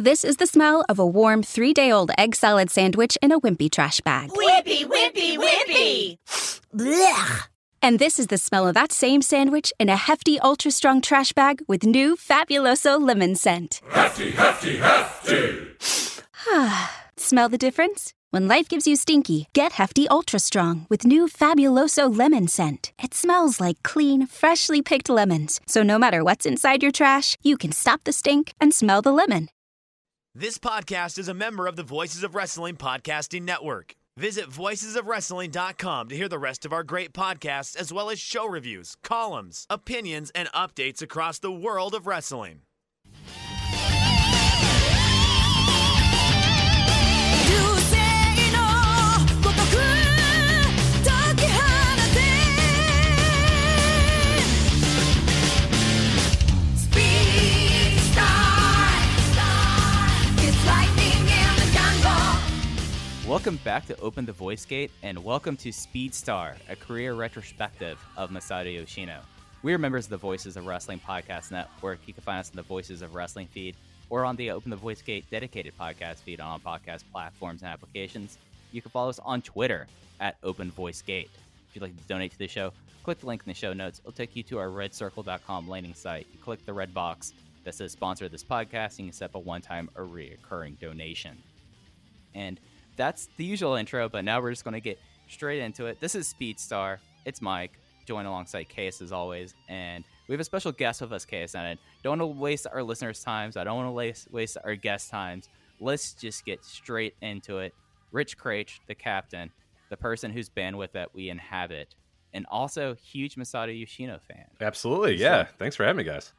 This is the smell of a warm 3-day-old egg salad sandwich in a wimpy trash bag. Wimpy, wimpy, wimpy! Blech. And this is the smell of that same sandwich in a hefty, ultra-strong trash bag with new Fabuloso lemon scent. Hefty, hefty, hefty! Smell the difference? When life gives you stinky, get Hefty Ultra Strong with new Fabuloso lemon scent. It smells like clean, freshly picked lemons. So no matter what's inside your trash, you can stop the stink and smell the lemon. This podcast is a member of the Voices of Wrestling Podcasting Network. Visit voicesofwrestling.com to hear the rest of our great podcasts, as well as show reviews, columns, opinions, and updates across the world of wrestling. Welcome back to Open the Voice Gate, and welcome to Speed Star, a career retrospective of Masato Yoshino. We are members of the Voices of Wrestling Podcast Network. You can find us in the Voices of Wrestling feed or on the Open the Voice Gate dedicated podcast feed on all podcast platforms and applications. You can follow us on Twitter at Open Voice Gate. If you'd like to donate to the show, click the link in the show notes. It'll take you to our redcircle.com landing site. You click the red box that says sponsor this podcast, and you can set up a one-time or recurring donation. And that's the usual intro, but now we're just going to get straight into it. This is Speed Star. It's Mike, joined alongside Case as always, and we have a special guest with us, Case, and I don't want to waste our listeners' times. I don't want to waste our guest times. Let's just get straight into it. Rich Kraetsch, the captain, the person whose bandwidth that we inhabit, and also huge Masato Yoshino fan. Absolutely, yeah. Thanks for having me, guys.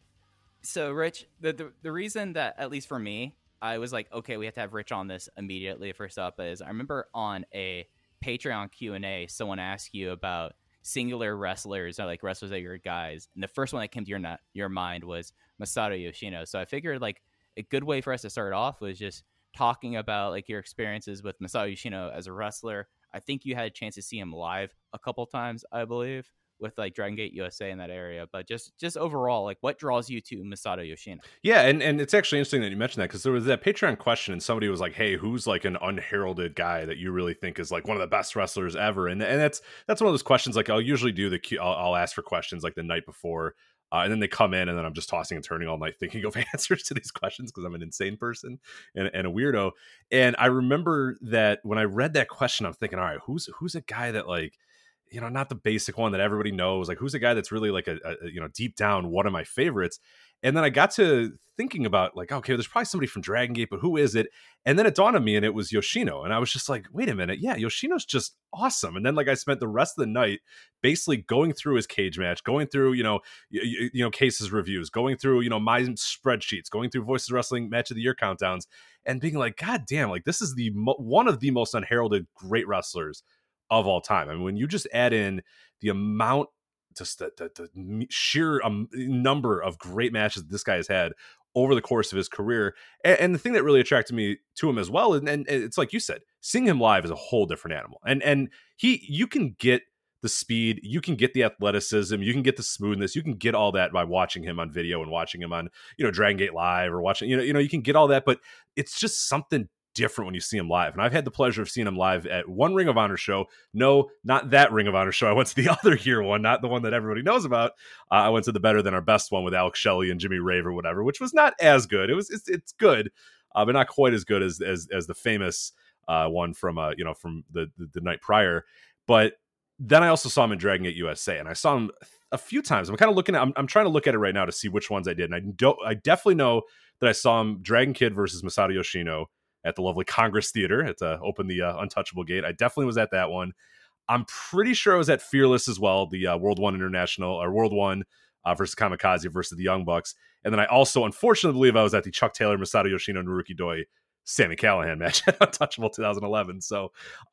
So, Rich, the reason that, at least for me, I was like, okay, we have to have Rich on this immediately. First up is I remember on a Patreon Q&A, someone asked you about singular wrestlers, or like wrestlers that are your guys. And the first one that came to your mind was Masato Yoshino. So I figured like a good way for us to start off was just talking about like your experiences with Masato Yoshino as a wrestler. I think you had a chance to see him live a couple times, I believe, with like Dragon Gate USA in that area, but just overall, like what draws you to Masato Yoshino? Yeah, and it's actually interesting that you mentioned that, because there was that Patreon question and somebody was like, hey, who's like an unheralded guy that you really think is like one of the best wrestlers ever? And that's one of those questions like I'll usually do I'll ask for questions like the night before, and then they come in and then I'm just tossing and turning all night thinking of answers to these questions because I'm an insane person and a weirdo. And I remember that when I read that question, I'm thinking, all right, who's a guy that like, you know, not the basic one that everybody knows, like who's a guy that's really like a you know, deep down one of my favorites. And then I got to thinking about like, okay, there's probably somebody from Dragon Gate, but who is it? And then it dawned on me, and it was Yoshino. And I was just like, wait a minute, yeah, Yoshino's just awesome. And then like I spent the rest of the night basically going through his cage match, going through, you know, Case's reviews, going through, you know, my spreadsheets, going through Voices of Wrestling Match of the Year countdowns, and being like, God damn, like this is one of the most unheralded great wrestlers of all time. I mean, when you just add in the amount, just the sheer number of great matches that this guy has had over the course of his career, and the thing that really attracted me to him as well, and it's like you said, seeing him live is a whole different animal. And you can get the speed, you can get the athleticism, you can get the smoothness, you can get all that by watching him on video and watching him on, you know, Dragon Gate Live or watching, you know, you can get all that, but it's just something different when you see him live. And I've had the pleasure of seeing him live at one Ring of Honor show. No, not that Ring of Honor show. I went to the other year one, not the one that everybody knows about. I went to the Better Than Our Best one with Alex Shelley and Jimmy Rave or whatever, which was not as good. It's good, but not quite as good as the famous one from from the night prior. But then I also saw him in Dragon Gate USA, and I saw him a few times. I'm kind of looking at, I'm trying to look at it right now to see which ones I did. And I definitely know that I saw him Dragon Kid versus Masato Yoshino at the lovely Congress Theater. It's open the Untouchable Gate. I definitely was at that one. I'm pretty sure I was at Fearless as well, the World One International, or World One versus Kamikaze versus the Young Bucks. And then I also, unfortunately, believe I was at the Chuck Taylor, Masato Yoshino, Naruki Doi, Sami Callihan match at Untouchable 2011. So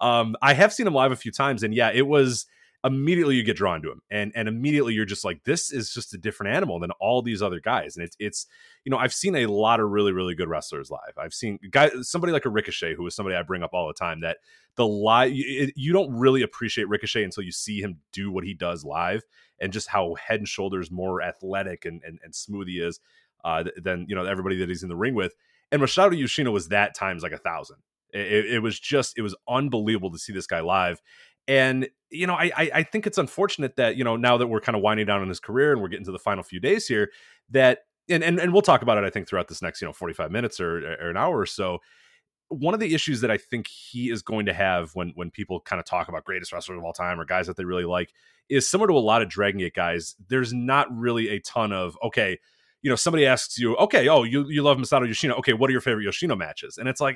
I have seen him live a few times, and yeah, it was immediately you get drawn to him, and immediately you're just like, this is just a different animal than all these other guys. And it's I've seen a lot of really, really good wrestlers live. I've seen somebody like a Ricochet, who is somebody I bring up all the time, that you don't really appreciate Ricochet until you see him do what he does live, and just how head and shoulders more athletic and smooth he is than everybody that he's in the ring with. And Masato Yoshino was that times like 1,000. It was unbelievable to see this guy live. And, I think it's unfortunate that, now that we're kind of winding down in his career and we're getting to the final few days here, that, and we'll talk about it, I think, throughout this next, 45 minutes or an hour or so. One of the issues that I think he is going to have when people kind of talk about greatest wrestlers of all time or guys that they really like is similar to a lot of Dragon Gate guys. There's not really a ton of, okay, somebody asks you, okay, oh, you love Masato Yoshino. Okay, what are your favorite Yoshino matches? And it's like,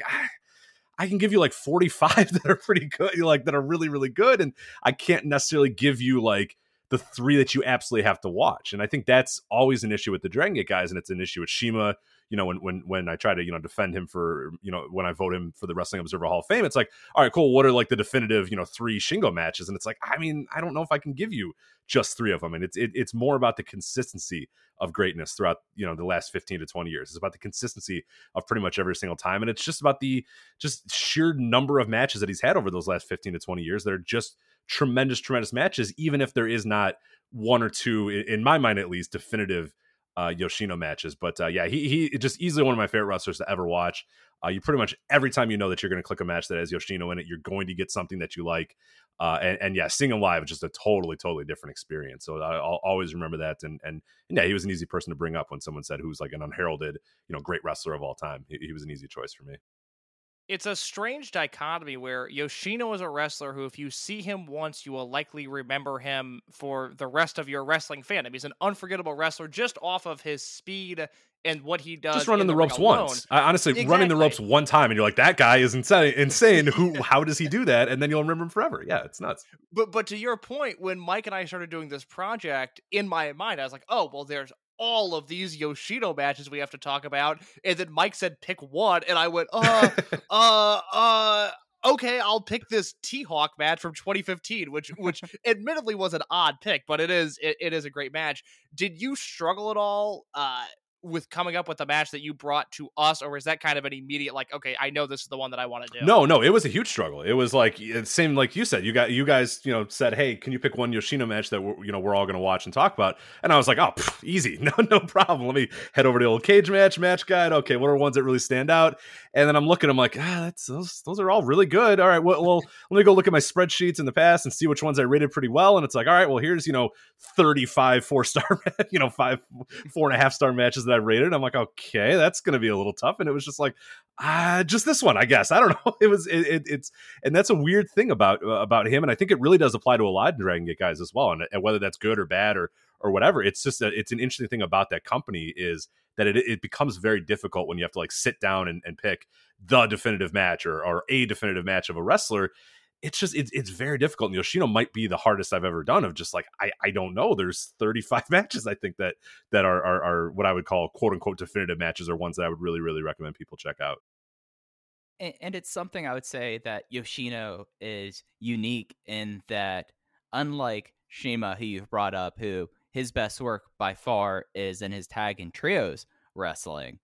I can give you like 45 that are pretty good, like that are really, really good. And I can't necessarily give you like the 3 that you absolutely have to watch. And I think that's always an issue with the Dragon Gate guys. And it's an issue with CIMA. When I try to, defend him for, when I vote him for the Wrestling Observer Hall of Fame, it's like, all right, cool. What are like the definitive, 3 Shingo matches? And it's like, I mean, I don't know if I can give you just 3 of them. And it's more about the consistency of greatness throughout, the last 15 to 20 years. It's about the consistency of pretty much every single time. And it's just about the just sheer number of matches that he's had over those last 15 to 20 years that are just tremendous, tremendous matches, even if there is not 1 or 2, in my mind at least, definitive Yoshino matches. But he just easily one of my favorite wrestlers to ever watch. You pretty much every time that you're going to click a match that has Yoshino in it, you're going to get something that you like. And seeing him live is just a totally, totally different experience. So I'll always remember that. And he was an easy person to bring up when someone said who's like an unheralded, great wrestler of all time. He was an easy choice for me. It's a strange dichotomy where Yoshino is a wrestler who, if you see him once, you will likely remember him for the rest of your wrestling fandom. He's an unforgettable wrestler just off of his speed and what he does. Just running the ropes once. Honestly, exactly. Running the ropes one time, and you're like, that guy is insane. How does he do that? And then you'll remember him forever. Yeah, it's nuts. But to your point, when Mike and I started doing this project, in my mind, I was like, oh, well, there's all of these Yoshino matches we have to talk about. And then Mike said, pick one. And I went, okay, I'll pick this T-Hawk match from 2015, which admittedly was an odd pick, but it is a great match. Did you struggle at all with coming up with the match that you brought to us, or was that kind of an immediate, like, okay, I know this is the one that I want to do? No, it was a huge struggle. It was like, same like you said, you guys said, hey, can you pick one Yoshino match that we're all going to watch and talk about? And I was like, oh, easy, no problem. Let me head over to the old Cage match guide. Okay, what are ones that really stand out? And then I'm looking, I'm like, those are all really good. All right, well, let me go look at my spreadsheets in the past and see which ones I rated pretty well. And it's like, all right, well, here's 35 4-star, 5 4.5-star matches that I rated. I'm like, okay, that's going to be a little tough. And it was just like, just this one, I guess. I don't know. It's and that's a weird thing about him. And I think it really does apply to a lot of Dragon Gate guys as well. And whether that's good or bad or whatever, it's just it's an interesting thing about that company is that it becomes very difficult when you have to like sit down and pick the definitive match or a definitive match of a wrestler. It's very difficult. And Yoshino might be the hardest I've ever done of just like, I don't know. There's 35 matches, I think that are what I would call quote unquote definitive matches, or ones that I would really, really recommend people check out. And it's something I would say that Yoshino is unique in that, unlike Shima, who you've brought up, who his best work by far is in his tag and trios wrestling,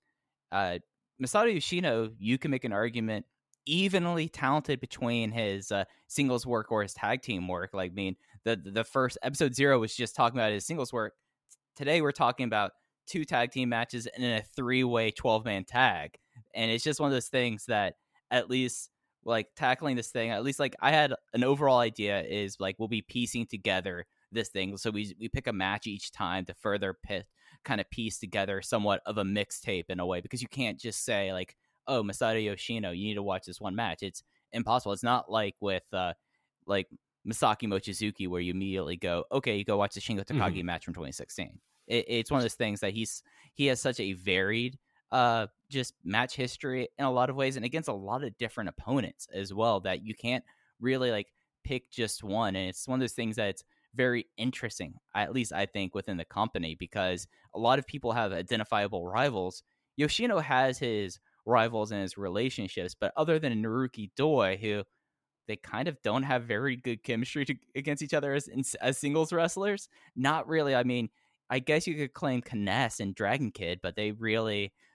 Masato Yoshino, you can make an argument, evenly talented between his singles work or his tag team work. Like, I mean, the first episode 0 was just talking about his singles work. Today we're talking about 2 tag team matches and then a 3-way 12-man tag. And it's just one of those things that, at least like tackling this thing, at least like I had an overall idea is like, we'll be piecing together this thing. So we pick a match each time to further kind of piece together somewhat of a mixtape in a way, because you can't just say like, oh, Masato Yoshino, you need to watch this one match. It's impossible. It's not like with like Masaki Mochizuki, where you immediately go, okay, you go watch the Shingo Takagi match from 2016. It's one of those things that he has such a varied just match history in a lot of ways, and against a lot of different opponents as well, that you can't really like pick just one. And it's one of those things that it's very interesting, at least I think, within the company, because a lot of people have identifiable rivals. Yoshino has his rivals and his relationships, but other than Naruki Doi, who they kind of don't have very good chemistry against each other as singles wrestlers, not really. I mean, I guess you could claim Kness and Dragon Kid, but they really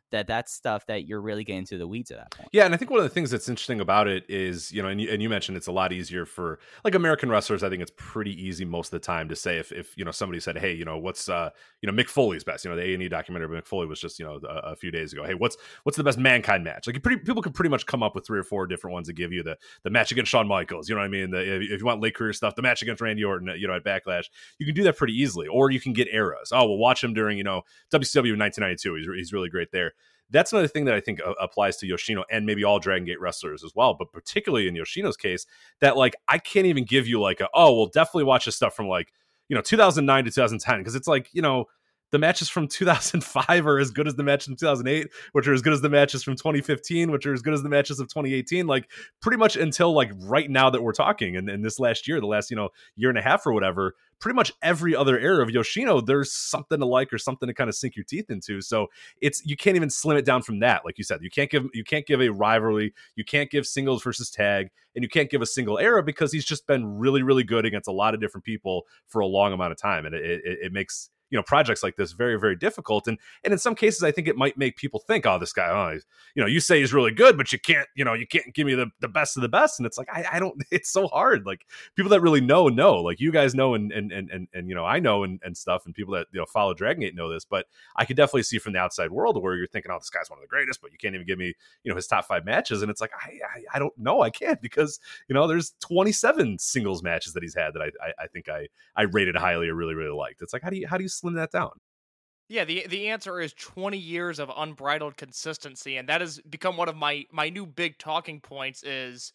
that's stuff that you're really getting into the weeds at that point. Yeah, and I think one of the things that's interesting about it is, and you mentioned it's a lot easier for like American wrestlers. I think it's pretty easy most of the time to say if somebody said, hey, what's Mick Foley's best, the A&E documentary of Mick Foley was just a few days ago. Hey, what's the best Mankind match? Like people can pretty much come up with 3 or 4 different ones to give you the match against Shawn Michaels. You know what I mean? If you want late career stuff, the match against Randy Orton, at Backlash, you can do that pretty easily. Or you can get eras. Oh, well, watch him during WCW in 1992. He's really great there. That's another thing that I think applies to Yoshino and maybe all Dragon Gate wrestlers as well, but particularly in Yoshino's case, that like I can't even give you like well, definitely watch this stuff from like 2009 to 2010, because it's like the matches from 2005 are as good as the matches from 2008, which are as good as the matches from 2015, which are as good as the matches of 2018. Like pretty much until like right now that we're talking, and this last year, the last year and a half or whatever, pretty much every other era of Yoshino, there's something to like or something to kind of sink your teeth into. So you can't even slim it down from that. Like you said, you can't give a rivalry, you can't give singles versus tag, and you can't give a single era, because he's just been really, really good against a lot of different people for a long amount of time, and it makes projects like this very, very difficult. And in some cases, I think it might make people think, oh, this guy, you say he's really good, but you can't give me the best of the best. And it's like, I don't, it's so hard. Like people that really know, like you guys know, and I know and stuff, and people that, follow Dragon Gate know this, but I could definitely see from the outside world where you're thinking, oh, this guy's one of the greatest, but you can't even give me, his top 5 matches. And it's like, I don't know. I can't, because, there's 27 singles matches that he's had that I think I rated highly or really, really liked. It's like, how do you slim that down? Yeah, the answer is 20 years of unbridled consistency, and that has become one of my new big talking points is,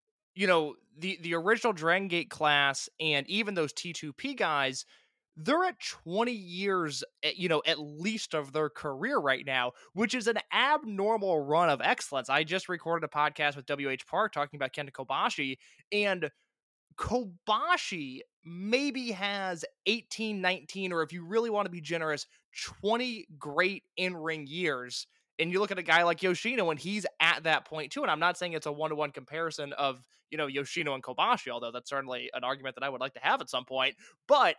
the original Dragon Gate class and even those T2P guys, they're at 20 years, at least of their career right now, which is an abnormal run of excellence. I just recorded a podcast with WH Park talking about Kenta Kobashi, and Kobashi maybe has 18, 19, or if you really want to be generous, 20 great in-ring years. And you look at a guy like Yoshino, and he's at that point too. And I'm not saying it's a one-to-one comparison of, Yoshino and Kobashi, although that's certainly an argument that I would like to have at some point. But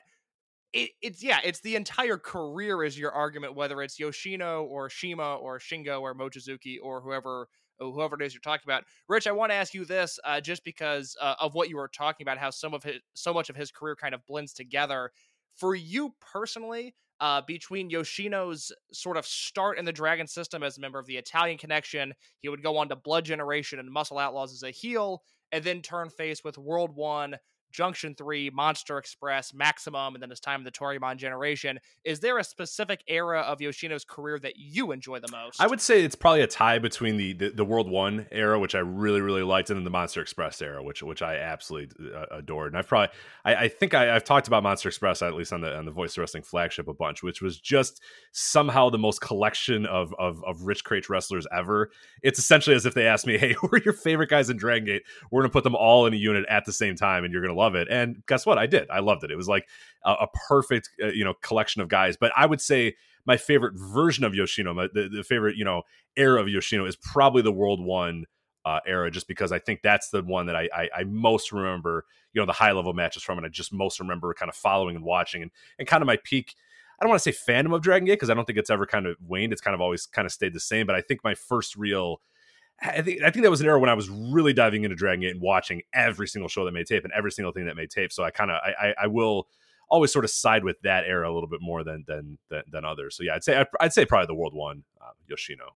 it's the entire career is your argument, whether it's Yoshino or Shima or Shingo or Mochizuki or whoever it is you're talking about. Rich, I want to ask you this, just because of what you were talking about, how so much of his career kind of blends together. For you personally, between Yoshino's sort of start in the Dragon system as a member of the Italian Connection, he would go on to Blood Generation and Muscle Outlaws as a heel, and then turn face with World 1, Junction 3, Monster Express, Maximum, and then his time in the Toryumon generation. Is there a specific era of Yoshino's career that you enjoy the most? I would say it's probably a tie between the World 1 era, which I really, really liked, and then the Monster Express era, which I absolutely adored. And I think I've talked about Monster Express, at least on the Voice of Wrestling flagship, a bunch, which was just somehow the most collection of Rich Kraetsch wrestlers ever. It's essentially as if they asked me, hey, who are your favorite guys in Dragon Gate? We're going to put them all in a unit at the same time, and you're going to love it. And guess what? I did. I loved it. It was like a perfect collection of guys. But I would say my favorite version of Yoshino, the favorite era of Yoshino, is probably the World 1 era, just because I think that's the one that I most remember the high level matches from, and I just most remember kind of following and watching, and kind of my peak. I don't want to say fandom of Dragon Gate, because I don't think it's ever kind of waned. It's kind of always kind of stayed the same. But I think my first real, I think that was an era when I was really diving into Dragon Gate and watching every single show that made tape and every single thing that made tape. So I will always sort of side with that era a little bit more than others. So yeah, I'd say probably the World 1 Yoshino.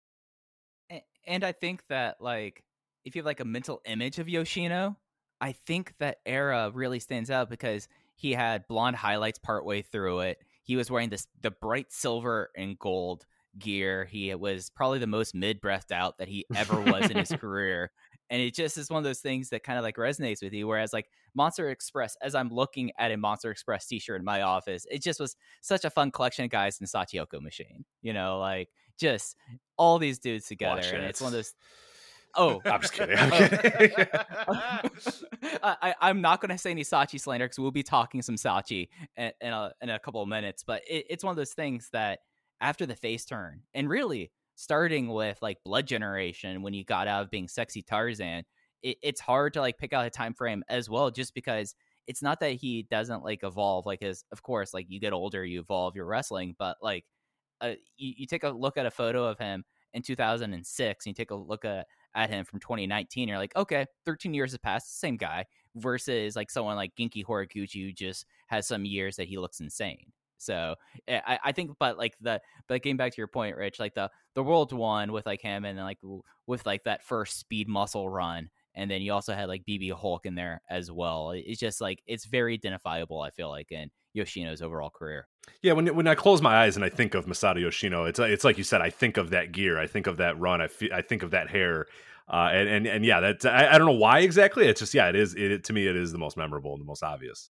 And I think that, like, if you have like a mental image of Yoshino, I think that era really stands out because he had blonde highlights partway through it. He was wearing the bright silver and gold gear. He was probably the most mid-breathed out that he ever was in his career. And it just is one of those things that kind of like resonates with you. Whereas like Monster Express, as I'm looking at a Monster Express t-shirt in my office, it just was such a fun collection of guys in Sachiyoko Machine. Like just all these dudes together. Watch and it. it's one of those. Oh, I'm just kidding. I'm not going to say any Sachi slander because we'll be talking some Sachi in a couple of minutes. But it's one of those things that after the face turn, and really starting with like Blood Generation, when you got out of being Sexy Tarzan, it's hard to like pick out a time frame as well, just because it's not that he doesn't like evolve. Like of course, like you get older, you evolve your wrestling, but like you take a look at a photo of him in 2006, and you take a look at him from 2019, you're like, okay, 13 years has passed, same guy, versus like someone like Genki Horiguchi, who just has some years that he looks insane. So I think, but getting back to your point, Rich, like the World One with like him, and then like with like that first Speed Muscle run, and then you also had like BB Hulk in there as well. It's just like, it's very identifiable, I feel like, in Yoshino's overall career. Yeah, when I close my eyes and I think of Masato Yoshino, it's like you said, I think of that gear, I think of that run, I think of that hair, and yeah, that I don't know why exactly. It's just, yeah, it is. To me, it is the most memorable and the most obvious.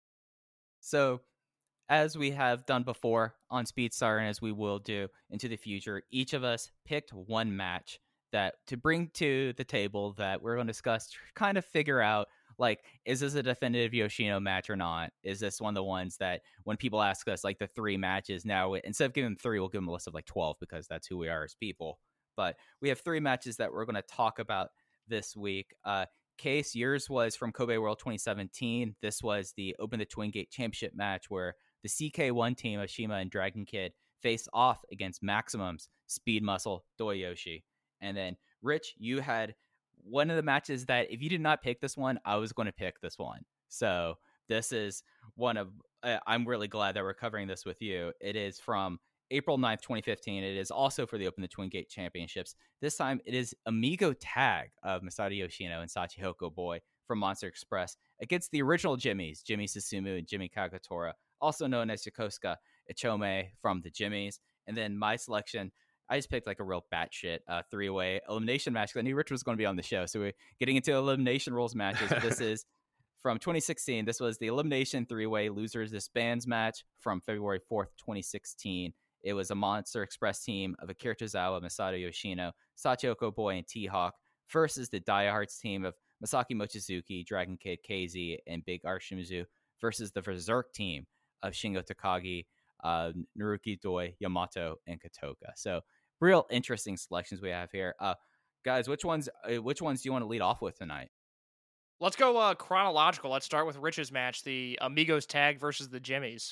So, as we have done before on Speedstar, and as we will do into the future, each of us picked one match that to bring to the table that we're going to discuss, to kind of figure out, like, is this a definitive Yoshino match or not? Is this one of the ones that when people ask us, like, the 3 matches, now instead of giving them 3, we'll give them a list of like 12, because that's who we are as people. But we have 3 matches that we're going to talk about this week. Case, yours was from Kobe World 2017. This was the Open the Twin Gate Championship match where the CK1 team of Shima and Dragon Kid faced off against Maximum's Speed Muscle Doyoshi. And then, Rich, you had one of the matches that if you did not pick this one, I was going to pick this one. So this is one of, I'm really glad that we're covering this with you. It is from April 9th, 2015. It is also for the Open the Twin Gate Championships. This time it is Amigo Tag of Masato Yoshino and Shachihoko Boy from Monster Express against the original Jimmies, Jimmy Susumu and Jimmy Kagetora, also known as Yokosuka Ichome from the Jimmies. And then my selection, I just picked like a real batshit 3-way elimination match because I knew Rich was going to be on the show. So we're getting into elimination rules matches. This is from 2016. This was the elimination 3-way losers disbands match from February 4th, 2016. It was a Monster Express team of Akira Tozawa, Masato Yoshino, Shachihoko Boy, and T-Hawk versus the Diehards team of Masaki Mochizuki, Dragon Kid, KZ, and Big R Shimizu versus the Berserk team of Shingo Takagi, Naruki Doi, Yamato, and Kotoka. So real interesting selections we have here. Guys, which ones do you want to lead off with tonight? Let's go chronological. Let's start with Rich's match, the Amigos Tag versus the Jimmies.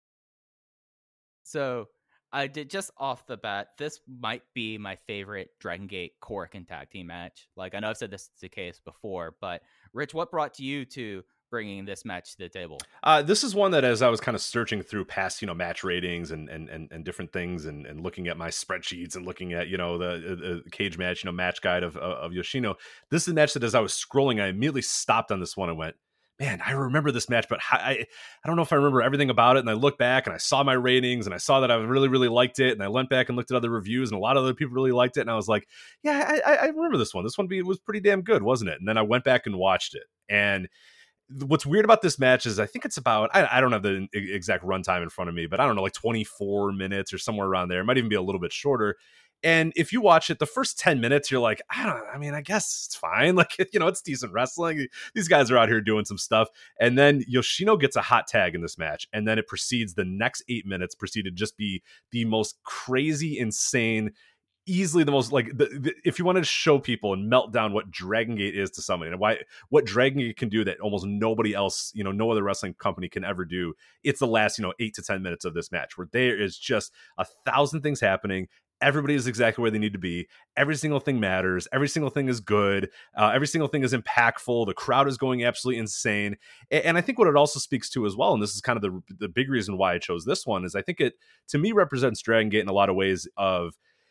So I did, just off the bat, this might be my favorite Dragon Gate Korakuen tag team match. Like, I know I've said this is the case before, but Rich, what brought you to bringing this match to the table? This is one that, as I was kind of searching through past, match ratings and different things, and looking at my spreadsheets and looking at, the cage match, match guide of Yoshino. This is a match that, as I was scrolling, I immediately stopped on this one and went, man, I remember this match, but I don't know if I remember everything about it. And I looked back and I saw my ratings and I saw that I really, really liked it. And I went back and looked at other reviews and a lot of other people really liked it. And I was like, yeah, I remember this one. This one was pretty damn good, wasn't it? And then I went back and watched it. And what's weird about this match is I think it's about, I don't have the exact runtime in front of me, but I don't know, like 24 minutes or somewhere around there. It might even be a little bit shorter. And if you watch it, the first 10 minutes, you're like, I guess it's fine. Like, it's decent wrestling. These guys are out here doing some stuff. And then Yoshino gets a hot tag in this match. And then it proceeds, the next 8 minutes proceeded to just be the most crazy, insane, easily the most, like, if you wanted to show people and melt down what Dragon Gate is to somebody and what Dragon Gate can do that almost nobody else, no other wrestling company can ever do, it's the last, 8 to 10 minutes of this match where there is just 1,000 things happening. Everybody is exactly where they need to be. Every single thing matters. Every single thing is good. Every single thing is impactful. The crowd is going absolutely insane. And I think what it also speaks to as well, and this is kind of the big reason why I chose this one, is I think it, to me, represents Dragon Gate in a lot of ways of,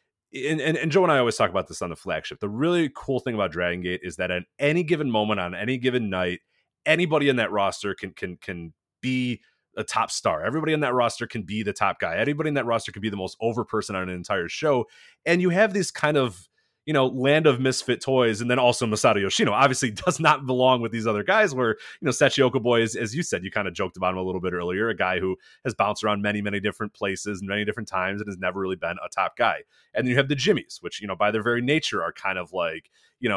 and Joe and I always talk about this on the flagship. The really cool thing about Dragon Gate is that at any given moment on any given night, anybody in that roster can be a top star. Everybody in that roster can be the top guy. Everybody in that roster can be the most over person on an entire show. And you have this kind of, land of misfit toys. And then also Masato Yoshino obviously does not belong with these other guys where, Shachihoko Boy is, as you said, you kind of joked about him a little bit earlier, a guy who has bounced around many, many different places and many different times and has never really been a top guy. And then you have the Jimmies, which, by their very nature are kind of like,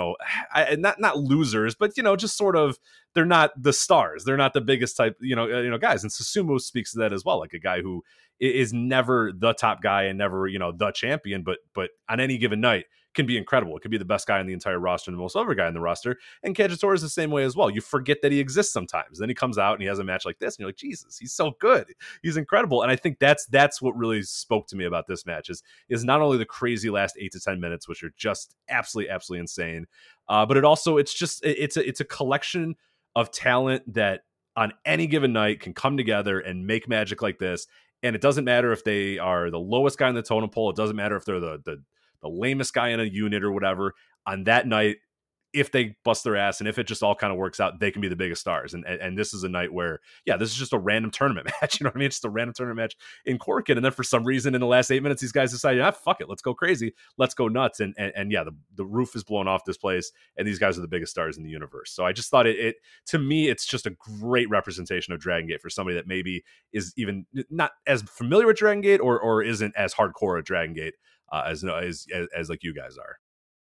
not losers, but, just sort of, they're not the stars. They're not the biggest type, guys. And Susumu speaks to that as well. Like a guy who is never the top guy and never, the champion, but on any given night can be incredible. It could be the best guy on the entire roster and the most over guy on the roster. And Kagetora is the same way as well. You forget that he exists sometimes. Then he comes out and he has a match like this, and you're like, Jesus, he's so good. He's incredible. And I think that's what really spoke to me about this match is not only the crazy last 8 to 10 minutes, which are just absolutely insane, but it's a collection of talent that on any given night can come together and make magic like this. And it doesn't matter if they are the lowest guy in the totem pole. It doesn't matter if they're the lamest guy in a unit or whatever. On that night, if they bust their ass and if it just all kind of works out, they can be the biggest stars. And this is a night where, this is just a random tournament match. You know what I mean? It's just a random tournament match in Korakuen. And then for some reason in the last 8 minutes, these guys decided, fuck it. Let's go crazy. Let's go nuts. And the roof is blown off this place. And these guys are the biggest stars in the universe. So I just thought to me, it's just a great representation of Dragon Gate for somebody that maybe is even not as familiar with Dragon Gate or isn't as hardcore at Dragon Gate as like you guys are.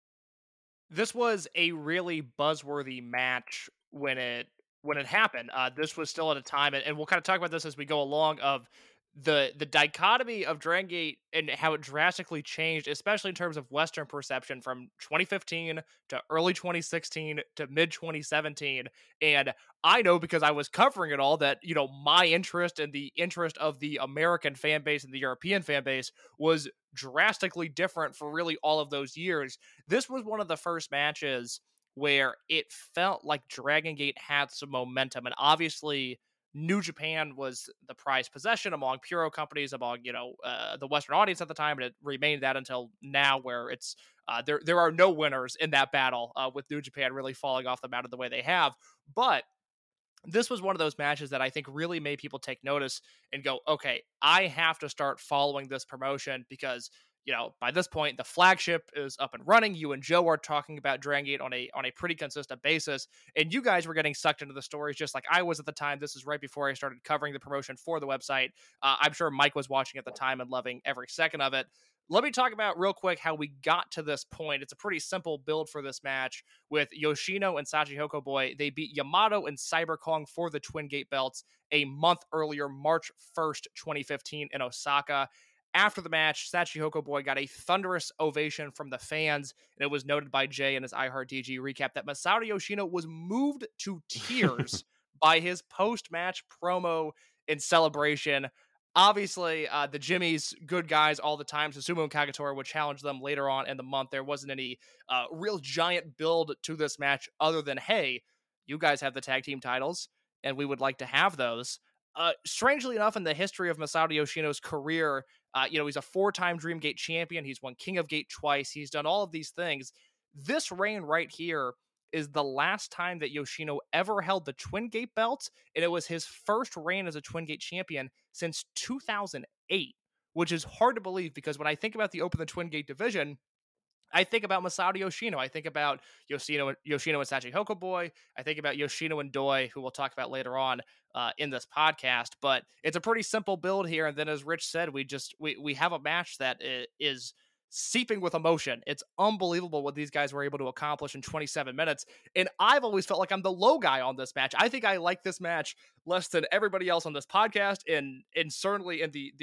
This was a really buzzworthy match when it happened. This was still at a time, and we'll kind of talk about this as we go along, of the dichotomy of Dragon Gate and how it drastically changed, especially in terms of Western perception from 2015 to early 2016 to mid 2017. And I know, because I was covering it all, that, my interest and the interest of the American fan base and the European fan base was drastically different for really all of those years. This was one of the first matches where it felt like Dragon Gate had some momentum, and obviously New Japan was the prized possession among Puro companies, among the Western audience at the time, and it remained that until now, where it's there are no winners in that battle, with New Japan really falling off the mountain the way they have. But this was one of those matches that I think really made people take notice and go, okay, I have to start following this promotion, because by this point, the flagship is up and running. You and Joe are talking about Dragon Gate on a pretty consistent basis, and you guys were getting sucked into the stories just like I was at the time. This is right before I started covering the promotion for the website. I'm sure Mike was watching at the time and loving every second of it. Let me talk about real quick how we got to this point. It's a pretty simple build for this match with Yoshino and Shachihoko Boy. They beat Yamato and Cyber Kong for the Twin Gate belts a month earlier, March 1st, 2015 in Osaka. After the match, Shachihoko Boy got a thunderous ovation from the fans, and it was noted by Jay in his iHeartDG recap that Masato Yoshino was moved to tears by his post-match promo and celebration. Obviously, the Jimmys, good guys all the time. Susumu and Kagetora would challenge them later on in the month. There wasn't any real giant build to this match other than, hey, you guys have the tag team titles, and we would like to have those. Strangely enough, in the history of Masato Yoshino's career, he's a 4-time Dream Gate champion. He's won King of Gate twice. He's done all of these things. This reign right here is the last time that Yoshino ever held the Twin Gate belt, and it was his first reign as a Twin Gate champion since 2008, which is hard to believe, because when I think about the Open the Twin Gate division, I think about Masato Yoshino. I think about Yoshino and Shachihoko Boy. I think about Yoshino and Doi, who we'll talk about later on in this podcast. But it's a pretty simple build here. And then, as Rich said, we have a match that is seeping with emotion. It's unbelievable what these guys were able to accomplish in 27 minutes. And I've always felt like I'm the low guy on this match. I think I like this match less than everybody else on this podcast, and certainly in the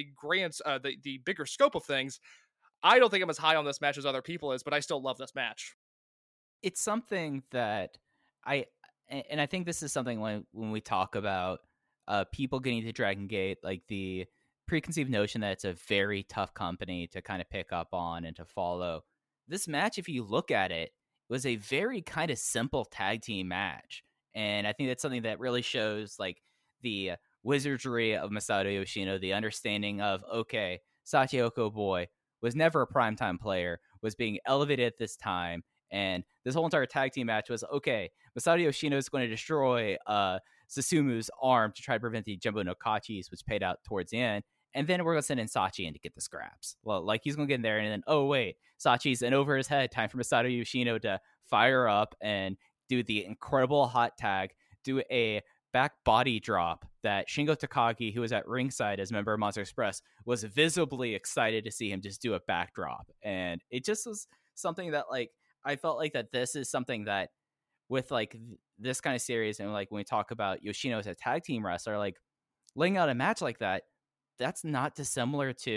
bigger scope of things. I don't think I'm as high on this match as other people is, but I still love this match. It's something that I think this is something when we talk about people getting to Dragon Gate, like the preconceived notion that it's a very tough company to kind of pick up on and to follow. This match, if you look at it, was a very kind of simple tag team match. And I think that's something that really shows like the wizardry of Masato Yoshino, the understanding of, okay, Shachihoko Boy was never a primetime player, was being elevated at this time, and this whole entire tag team match was, okay, Masato Yoshino is going to destroy Susumu's arm to try to prevent the Jumbo no Kachis, which paid out towards the end, and then we're going to send in Sachi in to get the scraps. Well, like, he's going to get in there, and then, oh, wait, Sachi's in over his head, time for Masato Yoshino to fire up and do the incredible hot tag, do a back body drop that Shingo Takagi, who was at ringside as a member of Monster Express, was visibly excited to see him just do a backdrop. And it just was something that, like, I felt like that this is something that with like this kind of series, and like when we talk about Yoshino as a tag team wrestler, like laying out a match like that, that's not dissimilar to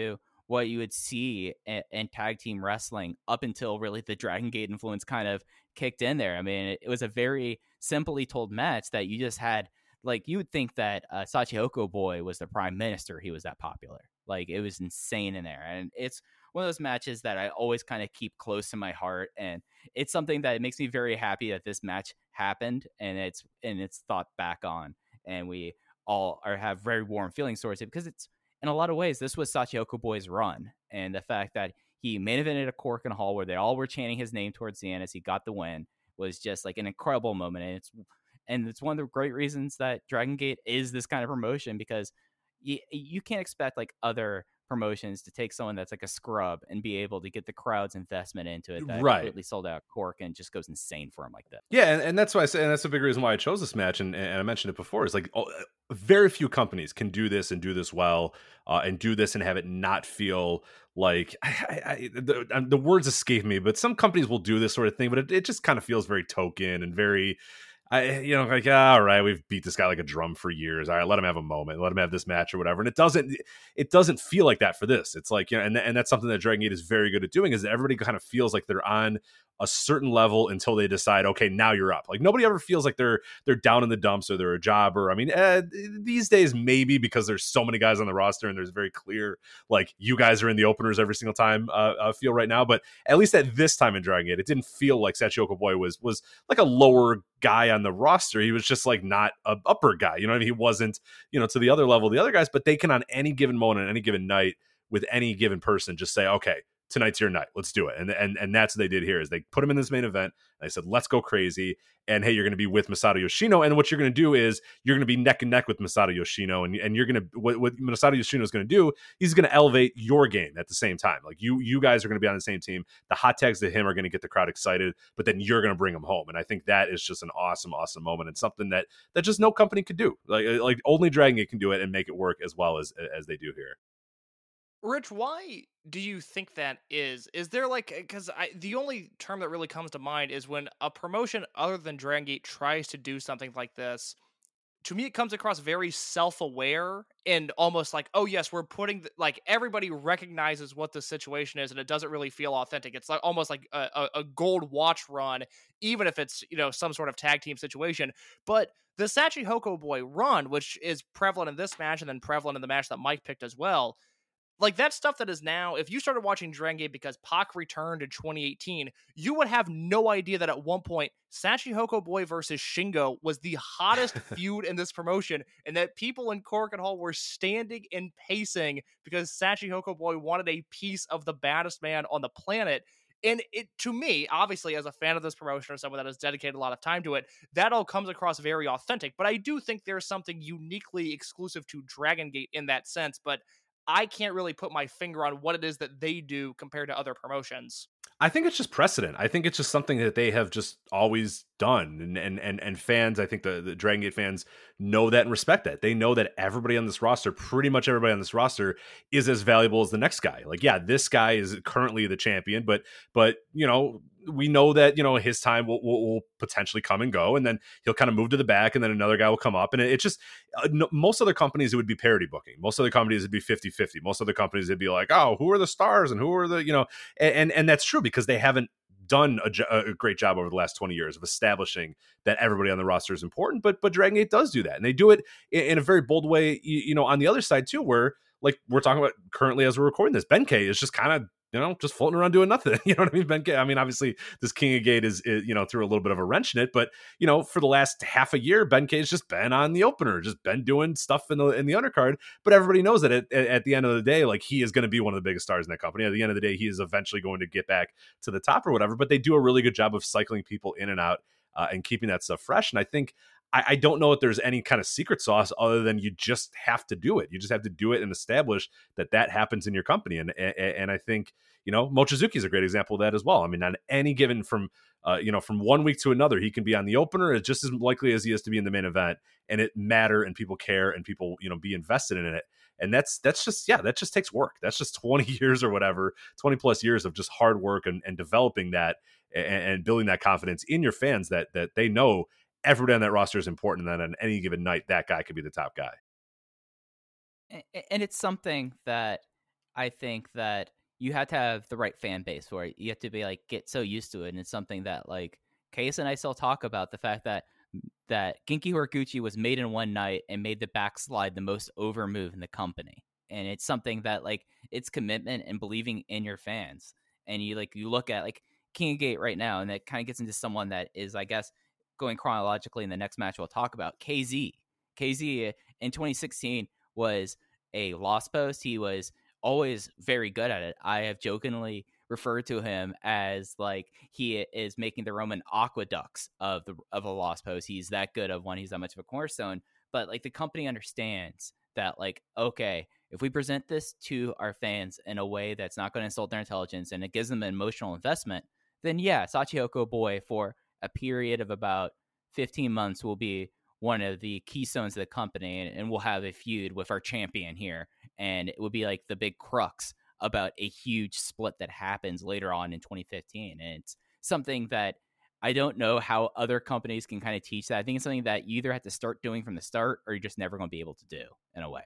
what you would see in tag team wrestling up until really the Dragon Gate influence kind of kicked in there. I mean, it was a very simply told match that you just had, like, you would think that Shachihoko Boy was the prime minister. He was that popular. Like, it was insane in there. And it's one of those matches that I always kind of keep close to my heart. And it's something that makes me very happy that this match happened and it's thought back on. And we all have very warm feelings towards it because it's, in a lot of ways, this was Shachihoko Boy's run. And the fact that he main evented a Korakuen Hall where they all were chanting his name towards the end as he got the win was just like an incredible moment. And it's one of the great reasons that Dragon Gate is this kind of promotion, because you can't expect like other promotions to take someone that's like a scrub and be able to get the crowd's investment into it. That completely sold out Cork and just goes insane for him like that. Yeah, and that's why I say, and that's a big reason why I chose this match, and I mentioned it before. Is like very few companies can do this and do this well, and do this and have it not feel like the words escape me. But some companies will do this sort of thing, but it just kind of feels very token and very. Like, all right, we've beat this guy like a drum for years. All right, let him have a moment, let him have this match or whatever. And it doesn't feel like that for this. It's like, and that's something that Dragon Gate is very good at doing, is that everybody kind of feels like they're on a certain level until they decide, okay, now you're up. Like, nobody ever feels like they're down in the dumps or they're a jobber. I mean, these days maybe because there's so many guys on the roster and there's very clear, like, you guys are in the openers every single time feel right now. But at least at this time in Dragon Gate, it didn't feel like Shachihoko Boy was like a lower guy on the roster. He was just like not an upper guy. You know what I mean? He wasn't, to the other level of the other guys, but they can on any given moment, on any given night, with any given person, just say, okay, tonight's your night. Let's do it. And that's what they did here, is they put him in this main event. And they said, let's go crazy. And hey, you're going to be with Masato Yoshino. And what you're going to do is you're going to be neck and neck with Masato Yoshino. And you're going to, what Masato Yoshino is going to do, he's going to elevate your game at the same time. Like you guys are going to be on the same team. The hot tags to him are going to get the crowd excited, but then you're going to bring him home. And I think that is just an awesome, awesome moment, and something that just no company could do. Like only Dragon Gate can do it and make it work as well as they do here. Rich, why do you think that is? Is there like, because the only term that really comes to mind is when a promotion other than Dragon Gate tries to do something like this. To me, it comes across very self-aware and almost like, oh yes, we're putting like everybody recognizes what the situation is, and it doesn't really feel authentic. It's like almost like a gold watch run, even if it's some sort of tag team situation. But the Shachihoko Boy run, which is prevalent in this match and then prevalent in the match that Mike picked as well. Like, that stuff that is now, if you started watching Dragon Gate because Pac returned in 2018, you would have no idea that at one point, Shachihoko Boy versus Shingo was the hottest feud in this promotion, and that people in Korakuen Hall were standing and pacing because Shachihoko Boy wanted a piece of the baddest man on the planet. And it, to me, obviously, as a fan of this promotion or someone that has dedicated a lot of time to it, that all comes across very authentic. But I do think there's something uniquely exclusive to Dragon Gate in that sense, but I can't really put my finger on what it is that they do compared to other promotions. I think it's just precedent. I think it's just something that they have just always done, and fans, I think the Dragon Gate fans know that and respect that. They know that everybody on this roster, pretty much everybody on this roster, is as valuable as the next guy. Like, yeah, this guy is currently the champion, but we know that his time will potentially come and go, and then he'll kind of move to the back, and then another guy will come up, and it's just most other companies it would be parity booking. Most other companies it'd be 50-50. Most other companies it'd be like, oh, who are the stars and who are the and that's true because they haven't done a great job over the last 20 years of establishing that everybody on the roster is important, but Dragon Gate does do that, and they do it in a very bold way. On the other side too, where like we're talking about currently as we're recording this, Ben-K is just kind of just floating around doing nothing. You know what I mean? Ben-K, I mean, obviously this King of Gate is threw a little bit of a wrench in it, but for the last half a year, Ben-K has just been on the opener, just been doing stuff in the undercard. But everybody knows that at the end of the day, like, he is going to be one of the biggest stars in that company. At the end of the day, he is eventually going to get back to the top or whatever. But they do a really good job of cycling people in and out and keeping that stuff fresh. And I think I don't know if there's any kind of secret sauce other than you just have to do it. You just have to do it and establish that happens in your company. And I think, Mochizuki is a great example of that as well. I mean, on any given from 1 week to another, he can be on the opener. It's just as likely as he is to be in the main event, and it matter and people care and people, be invested in it. And that just takes work. That's just 20 years or whatever, 20 plus years of just hard work and developing that and building that confidence in your fans that they know everybody on that roster is important, and that on any given night, that guy could be the top guy. And it's something that I think that you have to have the right fan base for it. You have to be like get so used to it, and it's something that like Case and I still talk about the fact that Genki Horiguchi was made in one night and made the backslide the most over move in the company, and it's something that like it's commitment and believing in your fans. And you look at like King of Gate right now, and that kind of gets into someone that is, I guess, going chronologically in the next match we'll talk about. KZ in 2016 was a lost post. He was always very good at it. I have jokingly referred to him as like he is making the Roman aqueducts of a lost post. He's that good of one. He's that much of a cornerstone. But like the company understands that like, okay, if we present this to our fans in a way that's not going to insult their intelligence and it gives them an emotional investment, then yeah, Shachihoko Boy for a period of about 15 months will be one of the keystones of the company, and we'll have a feud with our champion here. And it would be like the big crux about a huge split that happens later on in 2015. And it's something that I don't know how other companies can kind of teach that. I think it's something that you either have to start doing from the start or you're just never going to be able to do in a way.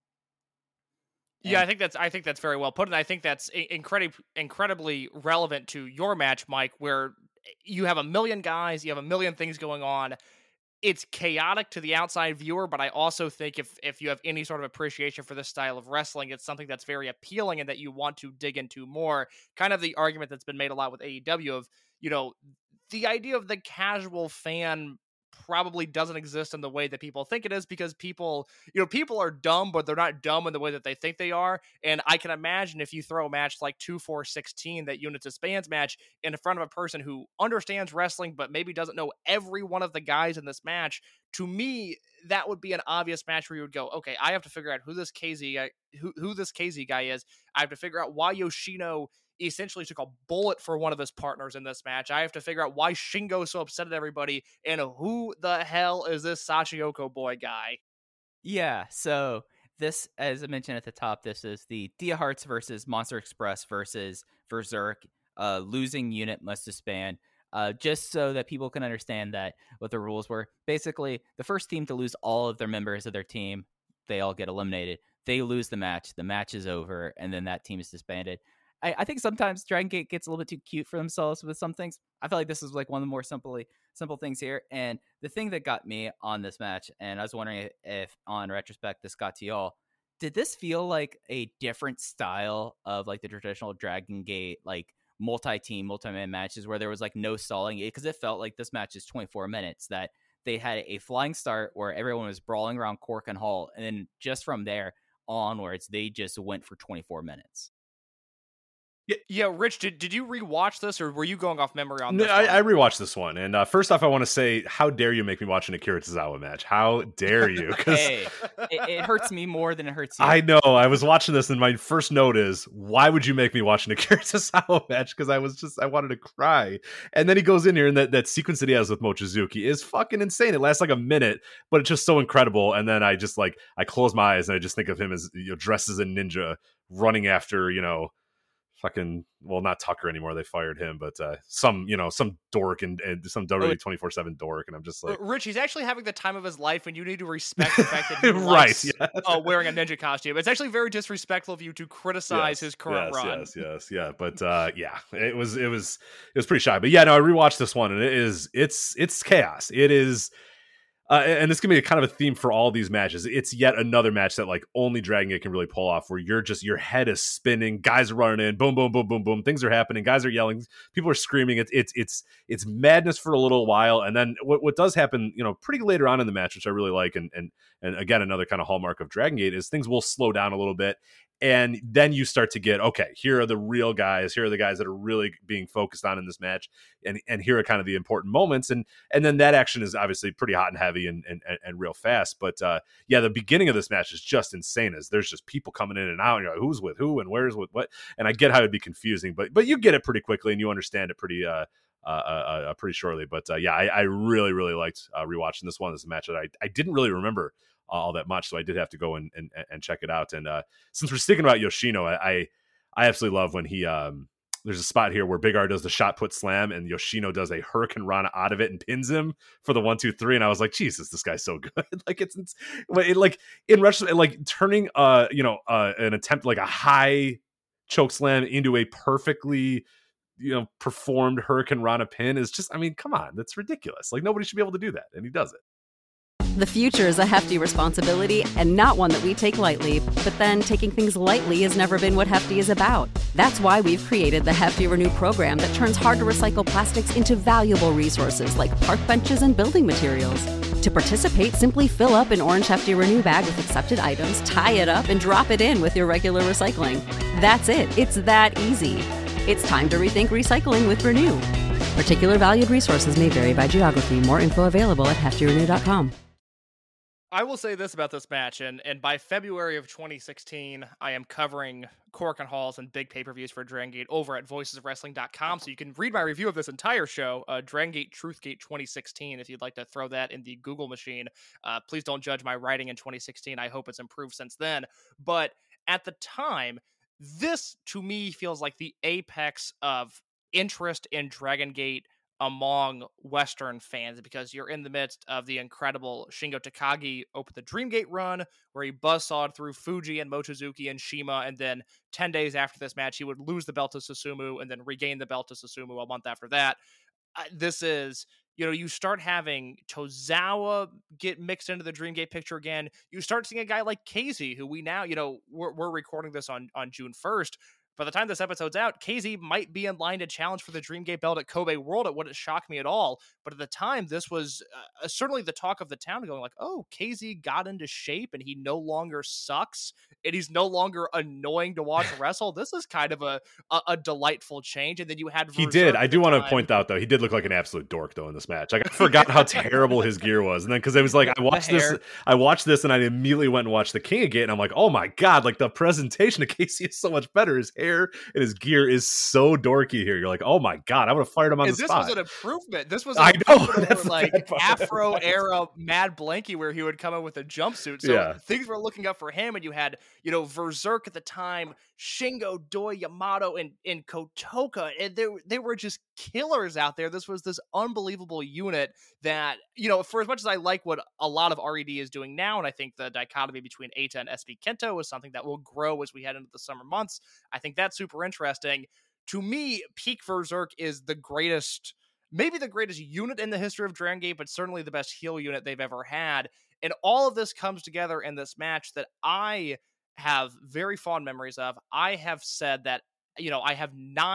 Yeah, I think that's very well put, and I think that's incredibly relevant to your match, Mike, where you have a million guys, you have a million things going on. It's chaotic to the outside viewer, but I also think if you have any sort of appreciation for this style of wrestling, it's something that's very appealing and that you want to dig into more. Kind of the argument that's been made a lot with AEW of, the idea of the casual fan probably doesn't exist in the way that people think it is, because people are dumb, but they're not dumb in the way that they think they are. And I can imagine if you throw a match like 2-4-16, that Units of Spans match, in front of a person who understands wrestling, but maybe doesn't know every one of the guys in this match, to me, that would be an obvious match where you would go, okay, I have to figure out who this KZ guy is. I have to figure out why Yoshino essentially took a bullet for one of his partners in this match. I have to figure out why Shingo is so upset at everybody, and who the hell is this Shachihoko Boy guy? Yeah, so this, as I mentioned at the top, this is the Dia Hearts versus Monster Express versus Berserk. Losing unit must disband. Just so that people can understand that what the rules were. Basically, the first team to lose all of their members of their team, they all get eliminated. They lose the match is over, and then that team is disbanded. I think sometimes Dragon Gate gets a little bit too cute for themselves with some things. I feel like this is like one of the more simple things here. And the thing that got me on this match, and I was wondering if on retrospect this got to y'all, did this feel like a different style of like the traditional Dragon Gate, like multi-team, multi-man matches where there was like no stalling? Because it felt like this match is 24 minutes, that they had a flying start where everyone was brawling around Cork and Hall. And then just from there onwards, they just went for 24 minutes. Yeah, Rich, did you rewatch this, or were you going off memory on this? I rewatched this one, and first off, I want to say, how dare you make me watch an Akira Tozawa match? How dare you? Hey, it hurts me more than it hurts you. I know. I was watching this, and my first note is, why would you make me watch an Akira Tozawa match? Because I wanted to cry. And then he goes in here, and that sequence that he has with Mochizuki is fucking insane. It lasts like a minute, but it's just so incredible. And then I just I close my eyes, and I just think of him as dressed as a ninja running after fucking, well, not Tucker anymore, they fired him, but some dork and some WWE 24/7 dork, and I'm just like, Rich, he's actually having the time of his life, and you need to respect the fact that he right, likes wearing a ninja costume. It's actually very disrespectful of you to criticize his current run. Yes, but it was pretty shy. But yeah, no, I rewatched this one, and it's chaos. It is. And this can be a kind of a theme for all these matches. It's yet another match that like only Dragon Gate can really pull off, where your head is spinning, guys are running in, boom, boom, boom, boom, boom, things are happening, guys are yelling, people are screaming. It's madness for a little while, and then what does happen, pretty later on in the match, which I really like, and again another kind of hallmark of Dragon Gate, is things will slow down a little bit. And then you start to get, okay, here are the real guys. Here are the guys that are really being focused on in this match. And here are kind of the important moments. And then that action is obviously pretty hot and heavy and real fast. But the beginning of this match is just insane, as there's just people coming in and out. And you're like, who's with who and where's with what? And I get how it'd be confusing, but you get it pretty quickly and you understand it pretty shortly. But I really, really liked rewatching this one. This is a match that I didn't really remember all that much, so I did have to go and check it out. And since we're sticking about Yoshino, I absolutely love when he there's a spot here where Big R does the shot put slam and Yoshino does a Hurricane Rana out of it and pins him for the 1-2-3, and I was like, Jesus, this guy's so good. Like it's like in retrospect, like turning an attempt like a high choke slam into a perfectly performed Hurricane Rana pin is just, I mean, come on, that's ridiculous. Like nobody should be able to do that, and he does it. The future is a hefty responsibility and not one that we take lightly. But then taking things lightly has never been what Hefty is about. That's why we've created the Hefty Renew program that turns hard to recycle plastics into valuable resources like park benches and building materials. To participate, simply fill up an orange Hefty Renew bag with accepted items, tie it up, and drop it in with your regular recycling. That's it. It's that easy. It's time to rethink recycling with Renew. Particular valued resources may vary by geography. More info available at heftyrenew.com. I will say this about this match, and by February of 2016, I am covering Korakuen Halls and big pay-per-views for Dragon Gate over at voicesofwrestling.com, so you can read my review of this entire show, Dragon Gate Truthgate 2016, if you'd like to throw that in the Google machine. Please don't judge my writing in 2016. I hope it's improved since then. But at the time, this, to me, feels like the apex of interest in Dragon Gate among Western fans, because you're in the midst of the incredible Shingo Takagi Open the Dreamgate run, where he buzzsawed through Fuji and Mochizuki and Shima, and then 10 days after this match, he would lose the belt to Susumu and then regain the belt to Susumu a month after that. This is, you start having Tozawa get mixed into the Dreamgate picture again. You start seeing a guy like KZ, who we now, we're recording this on June 1st. By the time this episode's out, KZ might be in line to challenge for the Dreamgate belt at Kobe World. It wouldn't shock me at all. But at the time, this was certainly the talk of the town, going like, oh, KZ got into shape and he no longer sucks and he's no longer annoying to watch wrestle. This is kind of a delightful change. And then you had... He did. I do want to point out, though, he did look like an absolute dork, though, in this match. Like, I forgot how terrible his gear was. And then, because it was like, I watched this and I immediately went and watched the King of Gate, and I'm like, oh my God, like the presentation of KZ is so much better. His hair and his gear is so dorky here. You're like, oh my God, I would have fired him on the spot. This was an improvement. This was I know. That's like Afro era Mad Blanky, where he would come in with a jumpsuit. So things were looking up for him, and you had, Berserk at the time, Shingo, Doi, Yamato, and Kotoka, and they were just killers out there. This was this unbelievable unit that, for as much as I like what a lot of RED is doing now, and I think the dichotomy between Eita and SB Kento is something that will grow as we head into the summer months. I think that's super interesting. To me, Peak Berserk is the greatest, maybe the greatest unit in the history of Dragon Gate, but certainly the best heel unit they've ever had. And all of this comes together in this match that I have very fond memories of. I have said that, I have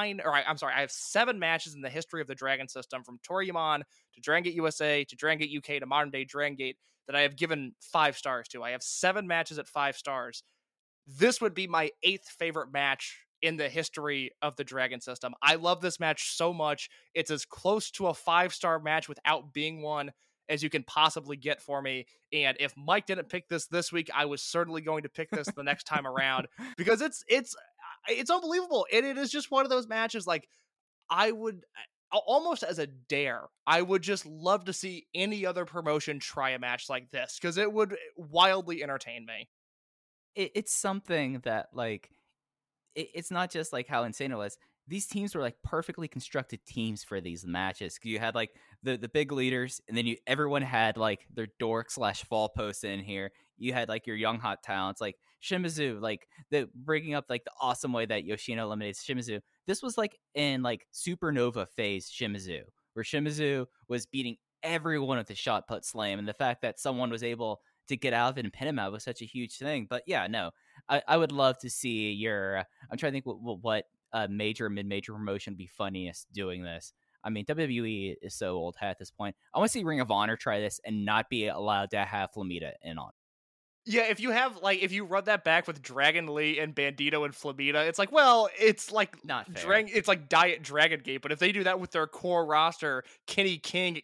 I have 7 matches in the history of the Dragon system, from Toryumon to Dragon Gate USA to Dragon Gate UK to modern day Dragon Gate, that I have given 5 stars to. I have 7 matches at 5 stars. This would be my 8th favorite match in the history of the Dragon system. I love this match so much. It's as close to a 5-star match without being one as you can possibly get for me. And if Mike didn't pick this week, I was certainly going to pick this the next time around, because it's unbelievable. And it is just one of those matches, like, I would, almost as a dare, I would just love to see any other promotion try a match like this, because it would wildly entertain me. It's something that, like, it's not just like how insane it was. These teams were like perfectly constructed teams for these matches. You had like the big leaders, and then everyone had like their dork / fall posts in here. You had like your young hot talents like Shimizu, like the bringing up like the awesome way that Yoshino eliminates Shimizu. This was like in like supernova phase Shimizu, where Shimizu was beating everyone with the shot put slam, and the fact that someone was able to get out of it and pin him out was such a huge thing. But yeah, no, I would love to see your. I'm trying to think what major mid-major promotion would be funniest doing this. I mean, WWE is so old hat at this point. I want to see Ring of Honor try this and not be allowed to have Flamita in on. Yeah, if you run that back with Dragon Lee and Bandito and Flamita, it's like, well, it's like not fair. It's like Diet Dragon Gate. But if they do that with their core roster, Kenny King,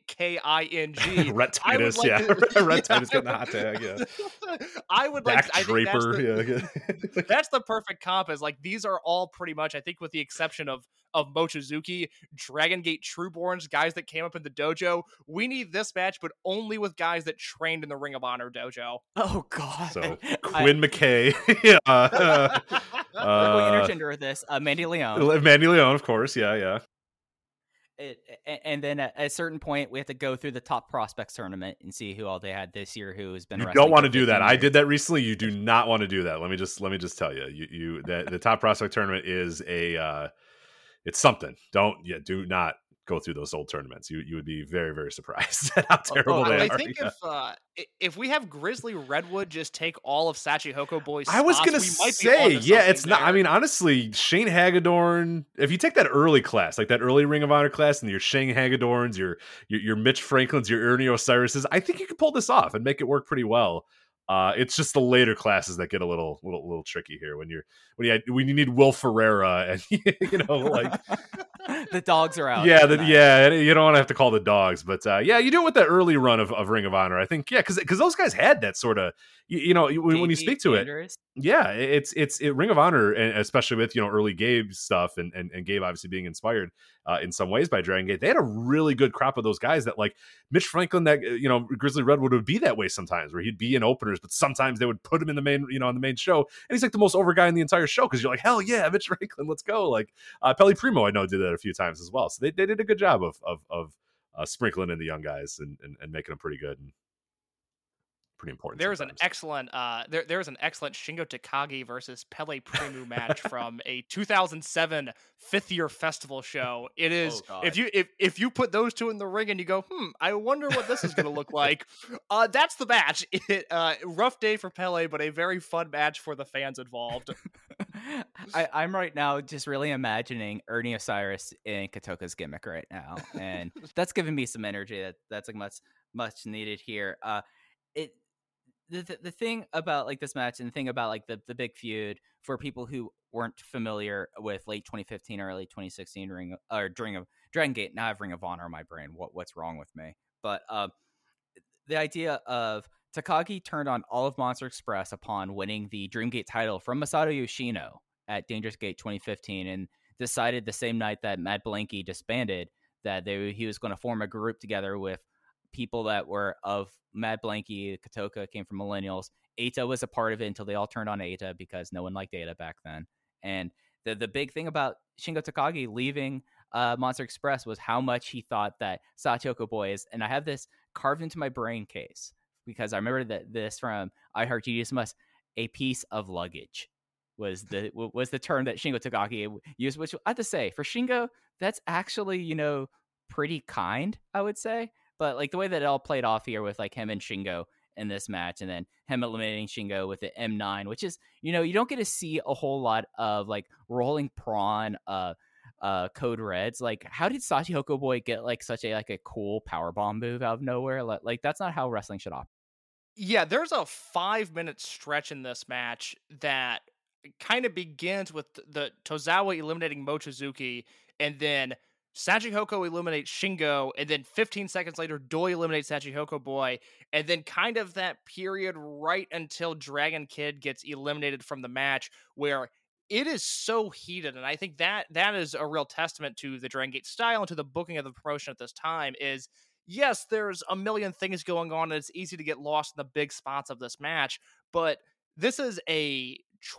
King, Rhett Titus, Rhett Titus getting the hot tag, yeah. I would Back like Draper, that's the perfect comp. Is like, these are all pretty much, I think, with the exception of Mochizuki, Dragon Gate Trueborns, guys that came up in the dojo. We need this match, but only with guys that trained in the Ring of Honor dojo. Oh God. So Quinn McKay. We're going intergender with this. Mandy Leon. Mandy Leon, of course. Yeah. And then at a certain point, we have to go through the top prospects tournament and see who all they had this year who has been. You don't want to do that. I did that recently. You do not want to do that. Let me just tell you. The top prospect tournament is it's something. Do not go through those old tournaments. You would be very, very surprised at how terrible they are. I think if we have Grizzly Redwood just take all of Shachihoko Boy's spots, I was gonna say, it's not. I mean, honestly, Shane Hagedorn. If you take that early class, like that early Ring of Honor class, and your Shane Hagedorns, your Mitch Franklins, your Ernie Osiris's, I think you could pull this off and make it work pretty well. It's just the later classes that get a little tricky here when you need Will Ferreira and like the dogs are out. Yeah, you don't want to have to call the dogs, but you do it with that early run of Ring of Honor. I think because those guys had that sort of when you speak to it, it's Ring of Honor, and especially with early Gabe stuff and Gabe obviously being inspired in some ways by Dragon Gate. They had a really good crop of those guys that like Mitch Franklin, that Grizzly Redwood would be that way sometimes, where he'd be in openers, but sometimes they would put him in the main on the main show, and he's like the most over guy in the entire show because you're like, hell yeah, Mitch Franklin, let's go. Like Peli Primo, I know, did that a few times as well. So they did a good job of sprinkling in the young guys and making them pretty good and pretty important. There's an excellent there's an excellent Shingo Takagi versus Pele Primo match from a 2007 fifth year festival show. It is if you put those two in the ring and you go, I wonder what this is going to look like. That's the match. Rough day for Pele, but a very fun match for the fans involved. I'm right now just really imagining Ernie Osiris in Kotoka's gimmick right now, and that's giving me some energy. That's like much needed here. The thing about like this match, and the thing about like the big feud for people who weren't familiar with late 2015 or early 2016 Dragon Gate. Now I have Ring of Honor in my brain. What's wrong with me? But the idea of Takagi turned on all of Monster Express upon winning the Dreamgate title from Masato Yoshino at Dangerous Gate 2015, and decided the same night that Mad Blankey disbanded that he was going to form a group together with people that were of Mad Blankey. Kotoka came from Millennials. Eita was a part of it until they all turned on Eita because no one liked Eita back then. And the big thing about Shingo Takagi leaving Monster Express was how much he thought that Shachihoko Boys, and I have this carved into my brain case because I remember that this from I Heart Genius Must, a piece of luggage was the term that Shingo Takagi used, which I have to say for Shingo, that's actually, pretty kind, I would say. But like the way that it all played off here with like him and Shingo in this match, and then him eliminating Shingo with the M9, which is, you don't get to see a whole lot of like rolling prawn Code Reds. Like, how did Shachihoko Boy get like such a cool powerbomb move out of nowhere? Like that's not how wrestling should operate. Yeah, there's a 5-minute stretch in this match that kind of begins with the Tozawa eliminating Mochizuki, and then Shachihoko eliminates Shingo, and then 15 seconds later, Doi eliminates Shachihoko Boy, and then kind of that period right until Dragon Kid gets eliminated from the match, where it is so heated, and I think that is a real testament to the Dragon Gate style and to the booking of the promotion at this time. Is yes, there's a million things going on, and it's easy to get lost in the big spots of this match, but this is a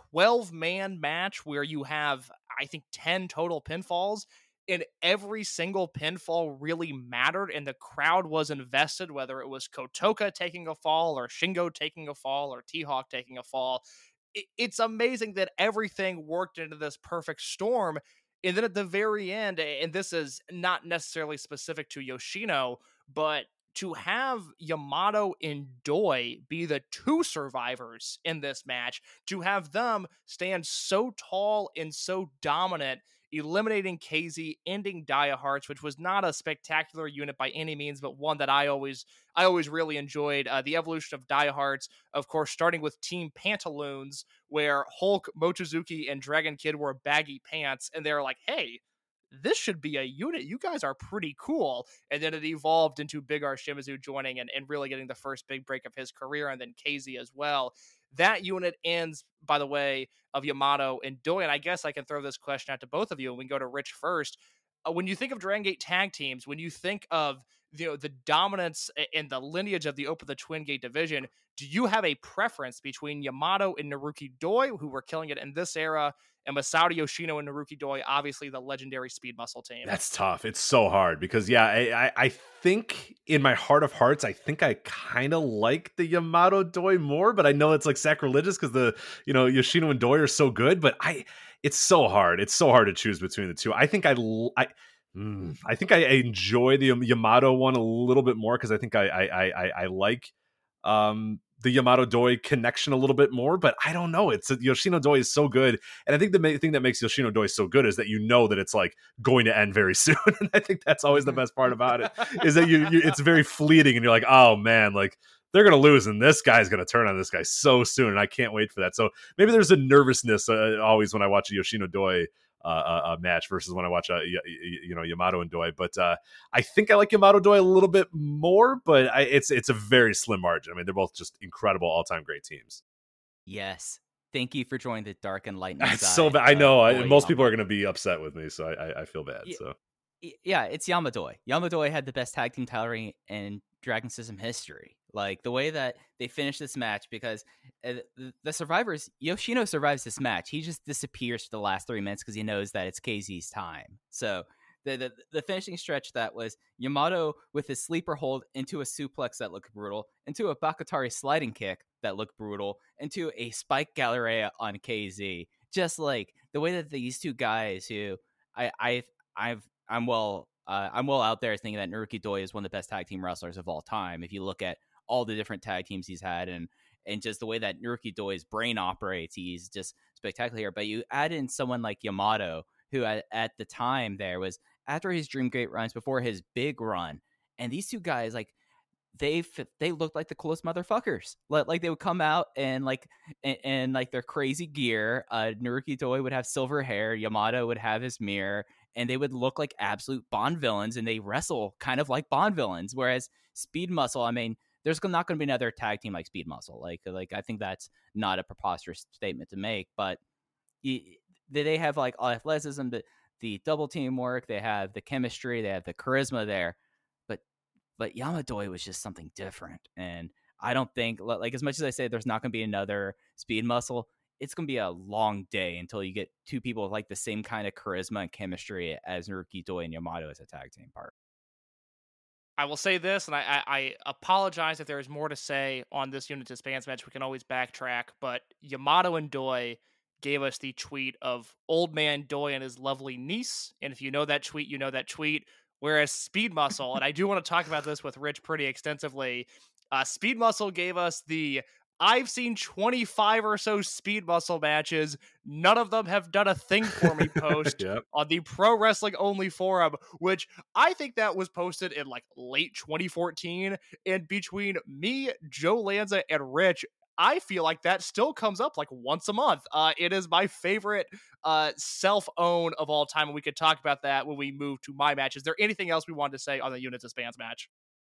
12-man match where you have, I think, 10 total pinfalls, and every single pinfall really mattered, and the crowd was invested, whether it was Kotoka taking a fall, or Shingo taking a fall, or T-Hawk taking a fall. It's amazing that everything worked into this perfect storm, and then at the very end, and this is not necessarily specific to Yoshino, but to have Yamato and Doi be the two survivors in this match, to have them stand so tall and so dominant, eliminating KZ, ending Dia Hearts, which was not a spectacular unit by any means, but one that I always really enjoyed. The evolution of Dia Hearts, of course, starting with Team Pantaloons, where Hulk, Mochizuki, and Dragon Kid wore baggy pants, and they're like, hey, this should be a unit. You guys are pretty cool. And then it evolved into Big R Shimizu joining and really getting the first big break of his career, and then KZ as well. That unit ends, by the way, of Yamato and Doi. And I guess I can throw this question out to both of you, and we can go to Rich first. When you think of Dragon Gate tag teams, when you think of the dominance and the lineage of the Open the Twin Gate division, do you have a preference between Yamato and Naruki Doi, who were killing it in this era, and Masato Yoshino and Naruki Doi, obviously the legendary Speed Muscle team? That's tough. It's so hard because, I think in my heart of hearts, I think I kind of like the Yamato Doi more, but I know it's like sacrilegious because the, Yoshino and Doi are so good, but it's so hard. It's so hard to choose between the two. I think I think I enjoy the Yamato one a little bit more because I think I like the Yamato Doi connection a little bit more, but I don't know. It's Yoshino Doi is so good, and I think the main thing that makes Yoshino Doi so good is that that it's like going to end very soon, and I think that's always the best part about it is that it's very fleeting, and you're like, oh man, like they're gonna lose, and this guy's gonna turn on this guy so soon, and I can't wait for that. So maybe there's a nervousness always when I watch a Yoshino Doi match versus when I watch Yamato and Doi, but I think I like Yamato Doi a little bit more, but it's a very slim margin. I mean, they're both just incredible all-time great teams. Yes, thank you for joining the dark and lightning side. So bad. I know most people are going to be upset with me, so I feel bad. So yeah, it's Yamadoi. Yamadoi had the best tag team title reign in Dragon System history. Like the way that they finished this match, because the survivors, Yoshino survives this match. He just disappears for the last 3 minutes because he knows that it's KZ's time. So the finishing stretch that was Yamato with his sleeper hold into a suplex that looked brutal, into a Bakatari sliding kick that looked brutal, into a spike Galleria on KZ. Just like the way that these two guys, who I'm well out there thinking that Naruki Doi is one of the best tag team wrestlers of all time. If you look at all the different tag teams he's had and just the way that Naruki Doi's brain operates, he's just spectacular. But you add in someone like Yamato, who at the time there was after his Dream Gate runs, before his big run, and these two guys, like they looked like the coolest motherfuckers. Like they would come out and like their crazy gear. Naruki Doi would have silver hair, Yamato would have his mirror, and they would look like absolute Bond villains, and they wrestle kind of like Bond villains. Whereas Speed Muscle, I mean, there's not going to be another tag team like Speed Muscle. Like I think that's not a preposterous statement to make, but they have like all athleticism, the double team work, they have the chemistry, they have the charisma there, but Yamadoi was just something different. And I don't think, like, as much as I say there's not going to be another Speed Muscle, it's going to be a long day until you get two people with like the same kind of charisma and chemistry as Naruki Doi and Yamato as a tag team part. I will say this, and I apologize if there is more to say on this Unit Disbands match. We can always backtrack, but Yamato and Doi gave us the tweet of Old Man Doi and his lovely niece, and if you know that tweet, you know that tweet. Whereas Speed Muscle, and I do want to talk about this with Rich pretty extensively, Speed Muscle gave us the I've seen 25 or so Speed Muscle matches. None of them have done a thing for me post Yep. on the Pro Wrestling Only forum, which I think that was posted in like late 2014. And between me, Joe Lanza, and Rich, I feel like that still comes up like once a month. It is my favorite self-own of all time, and we could talk about that when we move to my match. Is there anything else we wanted to say on the Unit Disbands match?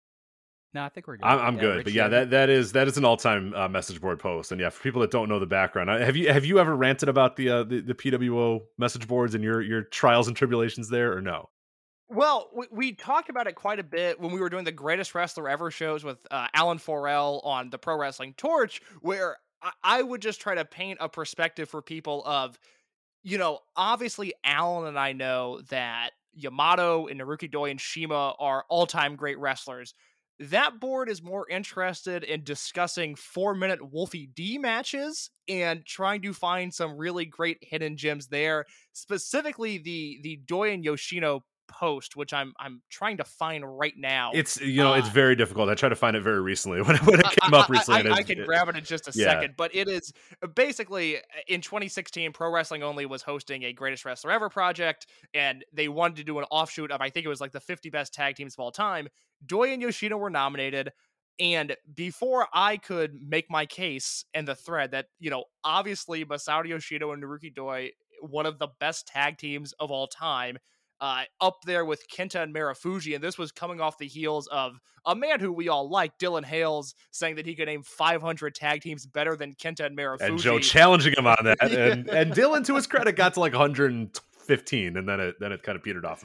No, I think we're good. I'm good, but yeah, that is an all-time message board post, and yeah, for people that don't know the background, have you ever ranted about the PWO message boards and your trials and tribulations there, or no? Well, we talked about it quite a bit when we were doing the Greatest Wrestler Ever shows with Alan Forel on the Pro Wrestling Torch, where I would just try to paint a perspective for people of, obviously Alan and I know that Yamato and Naruki Doi and Shima are all-time great wrestlers. That board is more interested in discussing 4-minute Wolfie D matches and trying to find some really great hidden gems there. Specifically, the Doi and Yoshino post, which I'm trying to find right now. It's it's very difficult. I tried to find it very recently when it came up recently. I can grab it in just a second, but it is basically in 2016, Pro Wrestling Only was hosting a Greatest Wrestler Ever project, and they wanted to do an offshoot of, I think it was like the 50 best tag teams of all time. Doi and Yoshino were nominated, and before I could make my case in the thread that, obviously Masato Yoshino and Naruki Doi, one of the best tag teams of all time, up there with Kenta and Marufuji, and this was coming off the heels of a man who we all like, Dylan Hales, saying that he could name 500 tag teams better than Kenta and Marufuji. And Joe challenging him on that, and Dylan, to his credit, got to like 115, and then it kind of petered off a bit.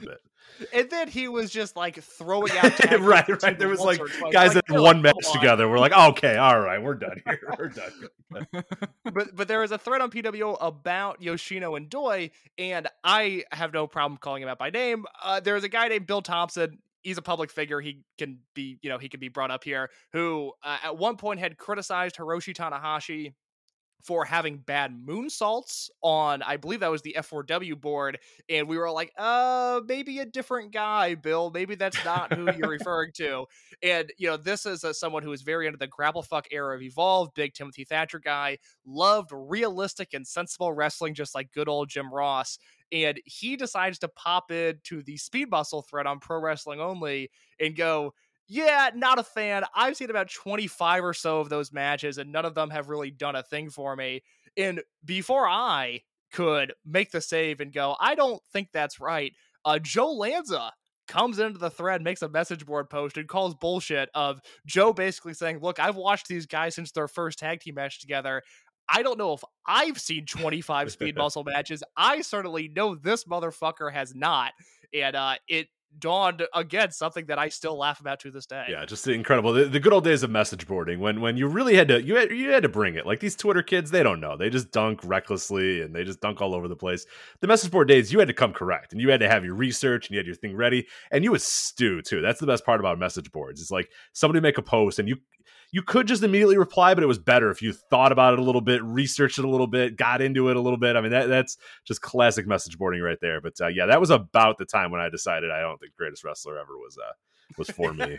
And then he was just like throwing out tag right. There was like guys that had one match together. We're like, okay, all right, we're done here. We're done. But there was a thread on PWO about Yoshino and Doi, and I have no problem calling him out by name. There's a guy named Bill Thompson. He's a public figure. He can be brought up here, who at one point had criticized Hiroshi Tanahashi for having bad moonsaults on, I believe that was the F4W board, and we were like, maybe a different guy, Bill. Maybe that's not who you're referring to. And, this is someone who is very into the grapple fuck era of Evolve, big Timothy Thatcher guy, loved realistic and sensible wrestling just like good old Jim Ross. And he decides to pop into the Speed Muscle thread on Pro Wrestling Only and go, yeah, not a fan. I've seen about 25 or so of those matches, and none of them have really done a thing for me. And before I could make the save and go, I don't think that's right, Joe Lanza comes into the thread, makes a message board post, and calls bullshit of Joe basically saying, look, I've watched these guys since their first tag team match together. I don't know if I've seen 25 Speed Muscle matches. I certainly know this motherfucker has not. And it dawned again, something that I still laugh about to this day. Yeah, just incredible. The good old days of message boarding when you really had to you had to bring it. Like these Twitter kids, they don't know. They just dunk recklessly and they just dunk all over the place. The message board days, you had to come correct and you had to have your research and you had your thing ready and you would stew too. That's the best part about message boards. It's like somebody make a post and you could just immediately reply, but it was better if you thought about it a little bit, researched it a little bit, got into it a little bit. I mean, that's just classic message boarding right there. But yeah, that was about the time when I decided I don't think Greatest Wrestler ever was for me.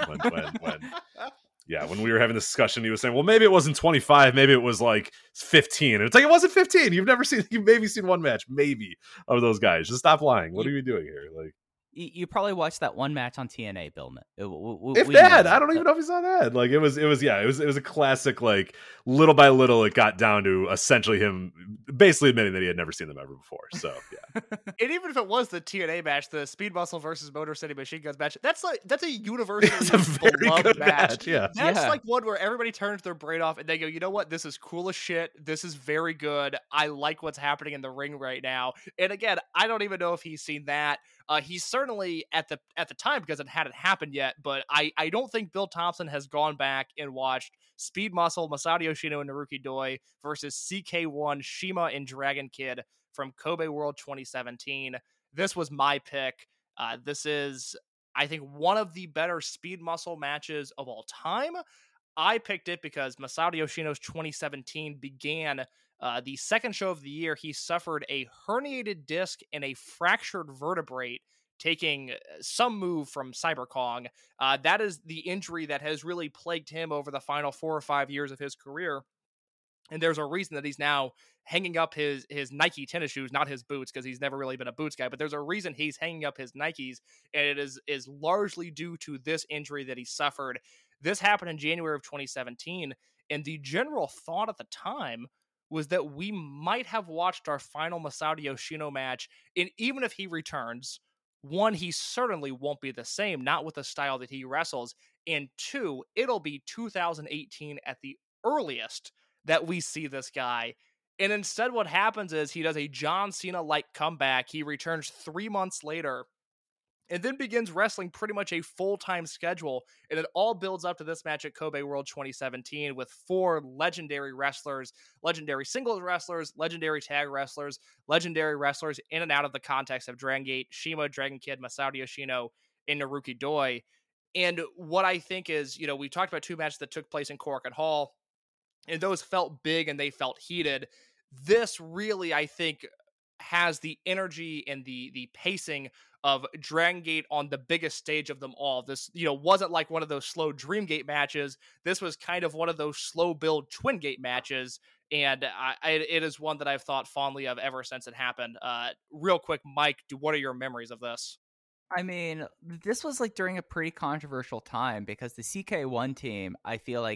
When we were having this discussion, he was saying, well, maybe it wasn't 25, maybe it was like 15. And it's like, it wasn't 15. You've maybe seen one match, maybe, of those guys. Just stop lying. What are you doing here? Like, you probably watched that one match on TNA, Bill. If that, I don't even know if he saw that. Like it was a classic. Like little by little, it got down to essentially him basically admitting that he had never seen them ever before. So yeah. And even if it was the TNA match, the Speed Muscle versus Motor City Machine Guns match, that's a universally beloved match. Yeah, that's like one where everybody turns their brain off and they go, you know what, this is cool as shit. This is very good. I like what's happening in the ring right now. And again, I don't even know if he's seen that. He's certainly at the time, because it hadn't happened yet, but I don't think Bill Thompson has gone back and watched Speed Muscle, Masato Yoshino and Naruki Doi versus CK1, Shima and Dragon Kid from Kobe World 2017. This was my pick. This is, I think, one of the better Speed Muscle matches of all time. I picked it because Masato Yoshino's 2017 began the second show of the year. He suffered a herniated disc and a fractured vertebrae, taking some move from Cyber Kong. That is the injury that has really plagued him over the final 4 or 5 years of his career. And there's a reason that he's now hanging up his Nike tennis shoes, not his boots, because he's never really been a boots guy, but there's a reason he's hanging up his Nikes, and it is largely due to this injury that he suffered. This happened in January of 2017, and the general thought at the time was that we might have watched our final Masato Yoshino match, and even if he returns, one, he certainly won't be the same, not with the style that he wrestles, and two, it'll be 2018 at the earliest that we see this guy. And instead what happens is he does a John Cena-like comeback. He returns 3 months later and then begins wrestling pretty much a full-time schedule. And it all builds up to this match at Kobe World 2017 with 4 legendary wrestlers, legendary singles wrestlers, legendary tag wrestlers, legendary wrestlers in and out of the context of Dragon Gate, Shima, Dragon Kid, Masato Yoshino, and Naruki Doi. And what I think is, we talked about 2 matches that took place in Korakuen Hall, and those felt big and they felt heated. This really, I think, has the energy and the pacing of Dragon Gate on the biggest stage of them all. This, wasn't like one of those slow Dream Gate matches. This was kind of one of those slow build Twin Gate matches. And it is one that I've thought fondly of ever since it happened. Real quick, Mike, what are your memories of this? I mean, this was like during a pretty controversial time because the CK1 team, I feel like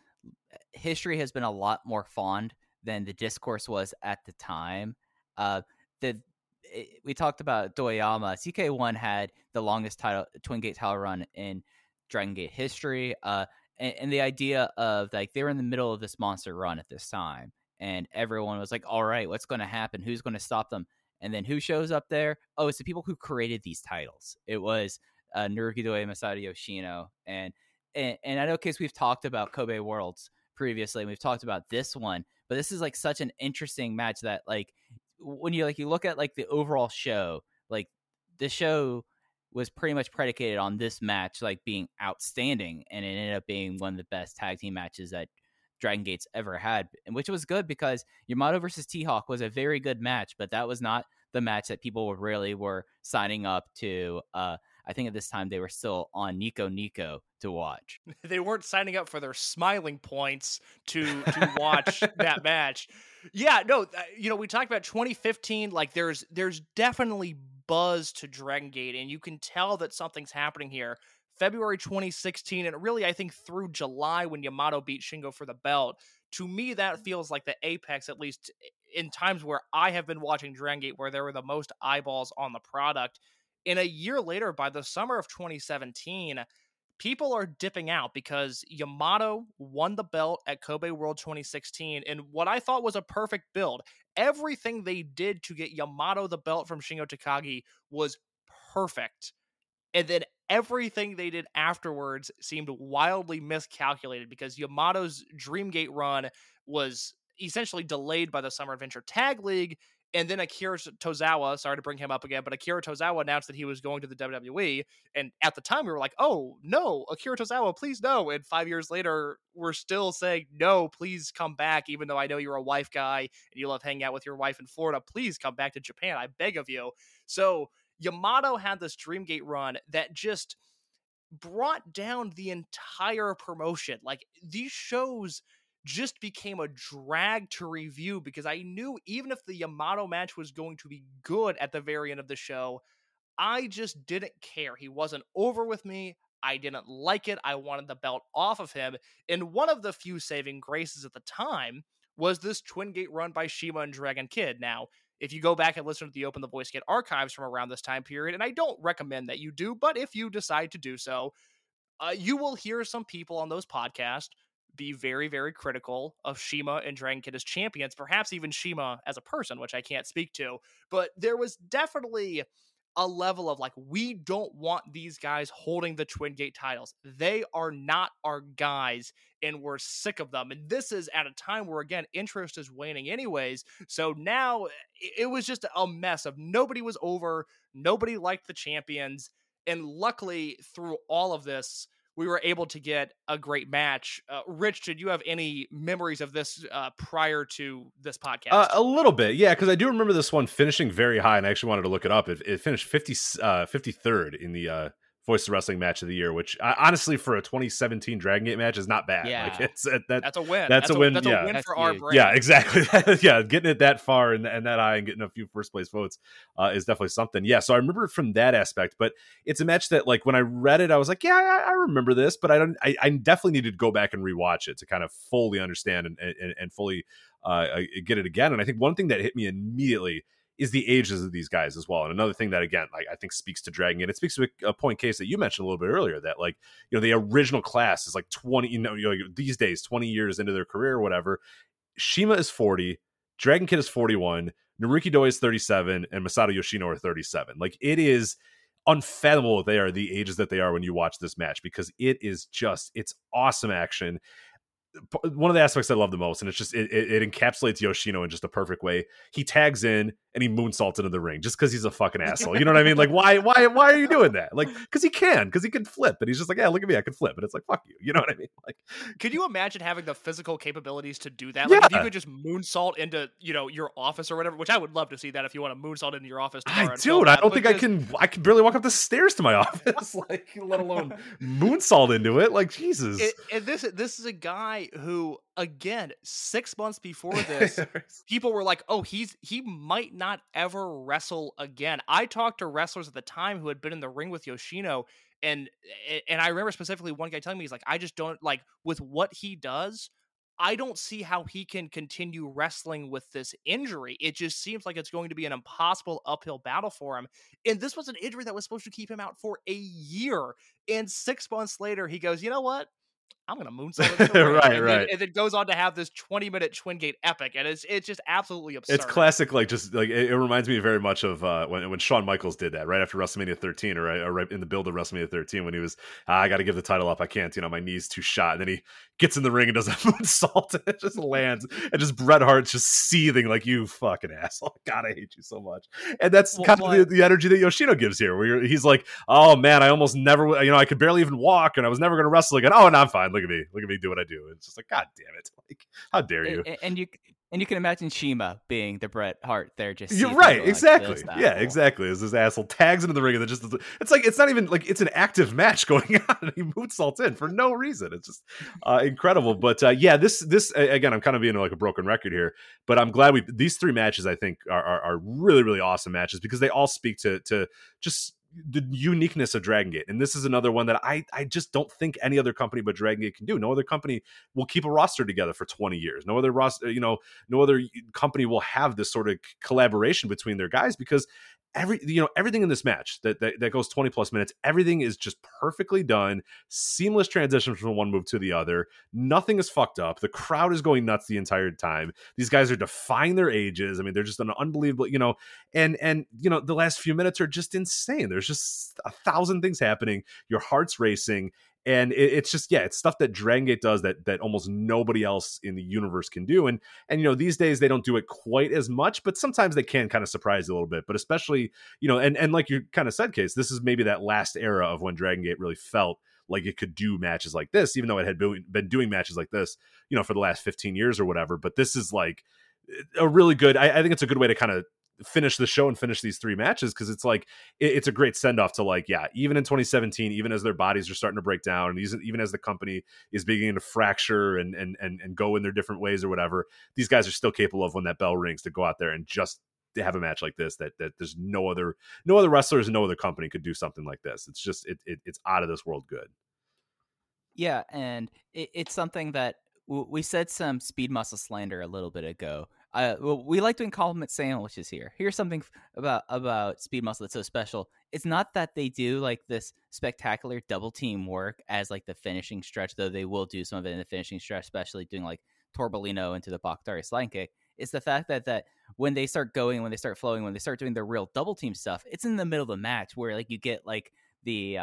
history has been a lot more fond than the discourse was at the time. We talked about Doyama. CK1 had the longest Twin Gate title run in Dragon Gate history. And the idea of like they were in the middle of this monster run at this time, and everyone was like, "All right, what's going to happen? Who's going to stop them?" And then who shows up there? Oh, it's the people who created these titles. It was Naruki Doi, Masato Yoshino, and I know, Case, we've talked about Kobe Worlds previously, and we've talked about this one, but this is like such an interesting match that, like, when you look at like the overall show, like the show was pretty much predicated on this match like being outstanding, and it ended up being one of the best tag team matches that Dragon Gate's ever had, and which was good because Yamato versus T-Hawk was a very good match, but that was not the match that people really were signing up to. I think at this time they were still on Nico Nico to watch. They weren't signing up for their smiling points to watch that match. Yeah, no, we talked about 2015. Like, there's definitely buzz to Dragon Gate, and you can tell that something's happening here. February 2016, and really, I think through July when Yamato beat Shingo for the belt. To me, that feels like the apex, at least in times where I have been watching Dragon Gate, where there were the most eyeballs on the product. And a year later, by the summer of 2017, people are dipping out because Yamato won the belt at Kobe World 2016 in what I thought was a perfect build. Everything they did to get Yamato the belt from Shingo Takagi was perfect. And then everything they did afterwards seemed wildly miscalculated because Yamato's Dreamgate run was essentially delayed by the Summer Adventure Tag League. And then Akira Tozawa, sorry to bring him up again, but Akira Tozawa announced that he was going to the WWE. And at the time we were like, oh, no, Akira Tozawa, please no. And 5 years later, we're still saying, no, please come back. Even though I know you're a wife guy and you love hanging out with your wife in Florida, please come back to Japan. I beg of you. So Yamato had this Dreamgate run that just brought down the entire promotion. Like, these shows just became a drag to review because I knew even if the Yamato match was going to be good at the very end of the show, I just didn't care. He wasn't over with me. I didn't like it. I wanted the belt off of him. And one of the few saving graces at the time was this Twin Gate run by CIMA and Dragon Kid. Now, if you go back and listen to the Open the Voice Gate archives from around this time period, and I don't recommend that you do, but if you decide to do so, you will hear some people on those podcasts be very, very critical of CIMA and Dragon Kid as champions, perhaps even CIMA as a person, which I can't speak to. But there was definitely a level of like, we don't want these guys holding the Twin Gate titles. They are not our guys, and we're sick of them. And this is at a time where, again, interest is waning anyways. So now it was just a mess of nobody was over, nobody liked the champions. And luckily, through all of this, we were able to get a great match. Rich, did you have any memories of this prior to this podcast? A little bit, yeah, because I do remember this one finishing very high, and I actually wanted to look it up. It finished 53rd in the Voice of Wrestling Match of the Year, which honestly for a 2017 Dragon Gate match is not bad. Yeah. Like, that's a win. That's a win. That's yeah. a win That's for our huge. brand. Yeah, exactly. Yeah, getting it that far and that high and getting a few first place votes is definitely something. Yeah, so I remember it from that aspect, but it's a match that, like, when I read it, I was like, yeah, I remember this, but I definitely needed to go back and rewatch it to kind of fully understand and fully get it again. And I think one thing that hit me immediately is the ages of these guys as well. And another thing that, again, like, I think speaks to Dragon Gate, it speaks to a point, Case, that you mentioned a little bit earlier, that, like, the original class is like 20, these days, 20 years into their career or whatever. CIMA is 40, Dragon Kid is 41, Naruki Doi is 37, and Masato Yoshino are 37. Like, it is unfathomable that they are the ages that they are when you watch this match, because it is just, it's awesome action. One of the aspects I love the most, and it's just it encapsulates Yoshino in just a perfect way. He tags in and he moonsaults into the ring just because he's a fucking asshole. You know what I mean? Like, why are you doing that? Like, because he can flip, and he's just like, yeah, look at me, I can flip, and it's like, fuck you. You know what I mean? Like, could you imagine having the physical capabilities to do that? Like, if you could just moonsault into your office or whatever, which I would love to see that if you want to moonsault into your office tomorrow. Dude, I don't think I can barely walk up the stairs to my office, like, let alone moonsault into it. Like, Jesus. And this is a guy who, again, 6 months before this, people were like, oh, he might not ever wrestle again. I talked to wrestlers at the time who had been in the ring with Yoshino, and I remember specifically one guy telling me, he's like, I just don't, like, with what he does, I don't see how he can continue wrestling with this injury. It just seems like it's going to be an impossible uphill battle for him. And this was an injury that was supposed to keep him out for a year. And 6 months later, he goes, you know what? I'm gonna moonsault into the ring. Right. And then goes on to have this 20-minute Twin Gate epic, and it's just absolutely absurd. It's classic, like just like it reminds me very much of when Shawn Michaels did that right after WrestleMania 13, or right in the build of WrestleMania 13, when he was I got to give the title up, I can't, my knee's too shot, and then he gets in the ring and does a moonsault, and it just lands, and just Bret Hart's just seething like, you fucking asshole, God, I hate you so much. And that's kind of the energy that Yoshino gives here, where he's like, oh man, I almost never, I could barely even walk, and I was never going to wrestle again. Oh, no, I'm fine. Look at me do what I do. It's just like, God damn it, like, how dare you? And you can imagine Shima being the Bret Hart there, just you're right, exactly. Like Yeah, exactly. As this asshole tags into the ring, and it's like it's not even like it's an active match going on, and he moonsaults in for no reason. It's just incredible. But yeah, this again, I'm kind of being like a broken record here, but I'm glad these three matches I think are really, really awesome matches, because they all speak to just the uniqueness of Dragon Gate. And this is another one that I just don't think any other company but Dragon Gate can do. No other company will keep a roster together for 20 years. No other roster, no other company will have this sort of collaboration between their guys, because everything in this match that goes 20 plus minutes, everything is just perfectly done, seamless transition from one move to the other. Nothing is fucked up. The crowd is going nuts the entire time. These guys are defying their ages. I mean, they're just an unbelievable, and the last few minutes are just insane. There's just 1,000 things happening. Your heart's racing. And it's just, it's stuff that Dragon Gate does that almost nobody else in the universe can do. And these days they don't do it quite as much, but sometimes they can kind of surprise you a little bit. But especially, and like you kind of said, Case, this is maybe that last era of when Dragon Gate really felt like it could do matches like this, even though it had been doing matches like this, for the last 15 years or whatever. But this is like a really good, I think it's a good way to kind of finish the show and finish these three matches, because it's like it's a great send-off to, like, even in 2017, even as their bodies are starting to break down, and even as the company is beginning to fracture and go in their different ways or whatever, these guys are still capable of, when that bell rings, to go out there and just to have a match like this that there's no other wrestlers and no other company could do something like this. It's just it's out of this world good. Yeah, and it's something that we said some Speed Muscle slander a little bit ago. We like doing compliment sandwiches here. Here's something about Speed Muscle that's so special. It's not that they do like this spectacular double team work as like the finishing stretch, though they will do some of it in the finishing stretch, especially doing like Torbolino into the Bakhtari sliding kick. It's the fact that when they start going, when they start flowing, when they start doing the real double team stuff, it's in the middle of the match where like you get like the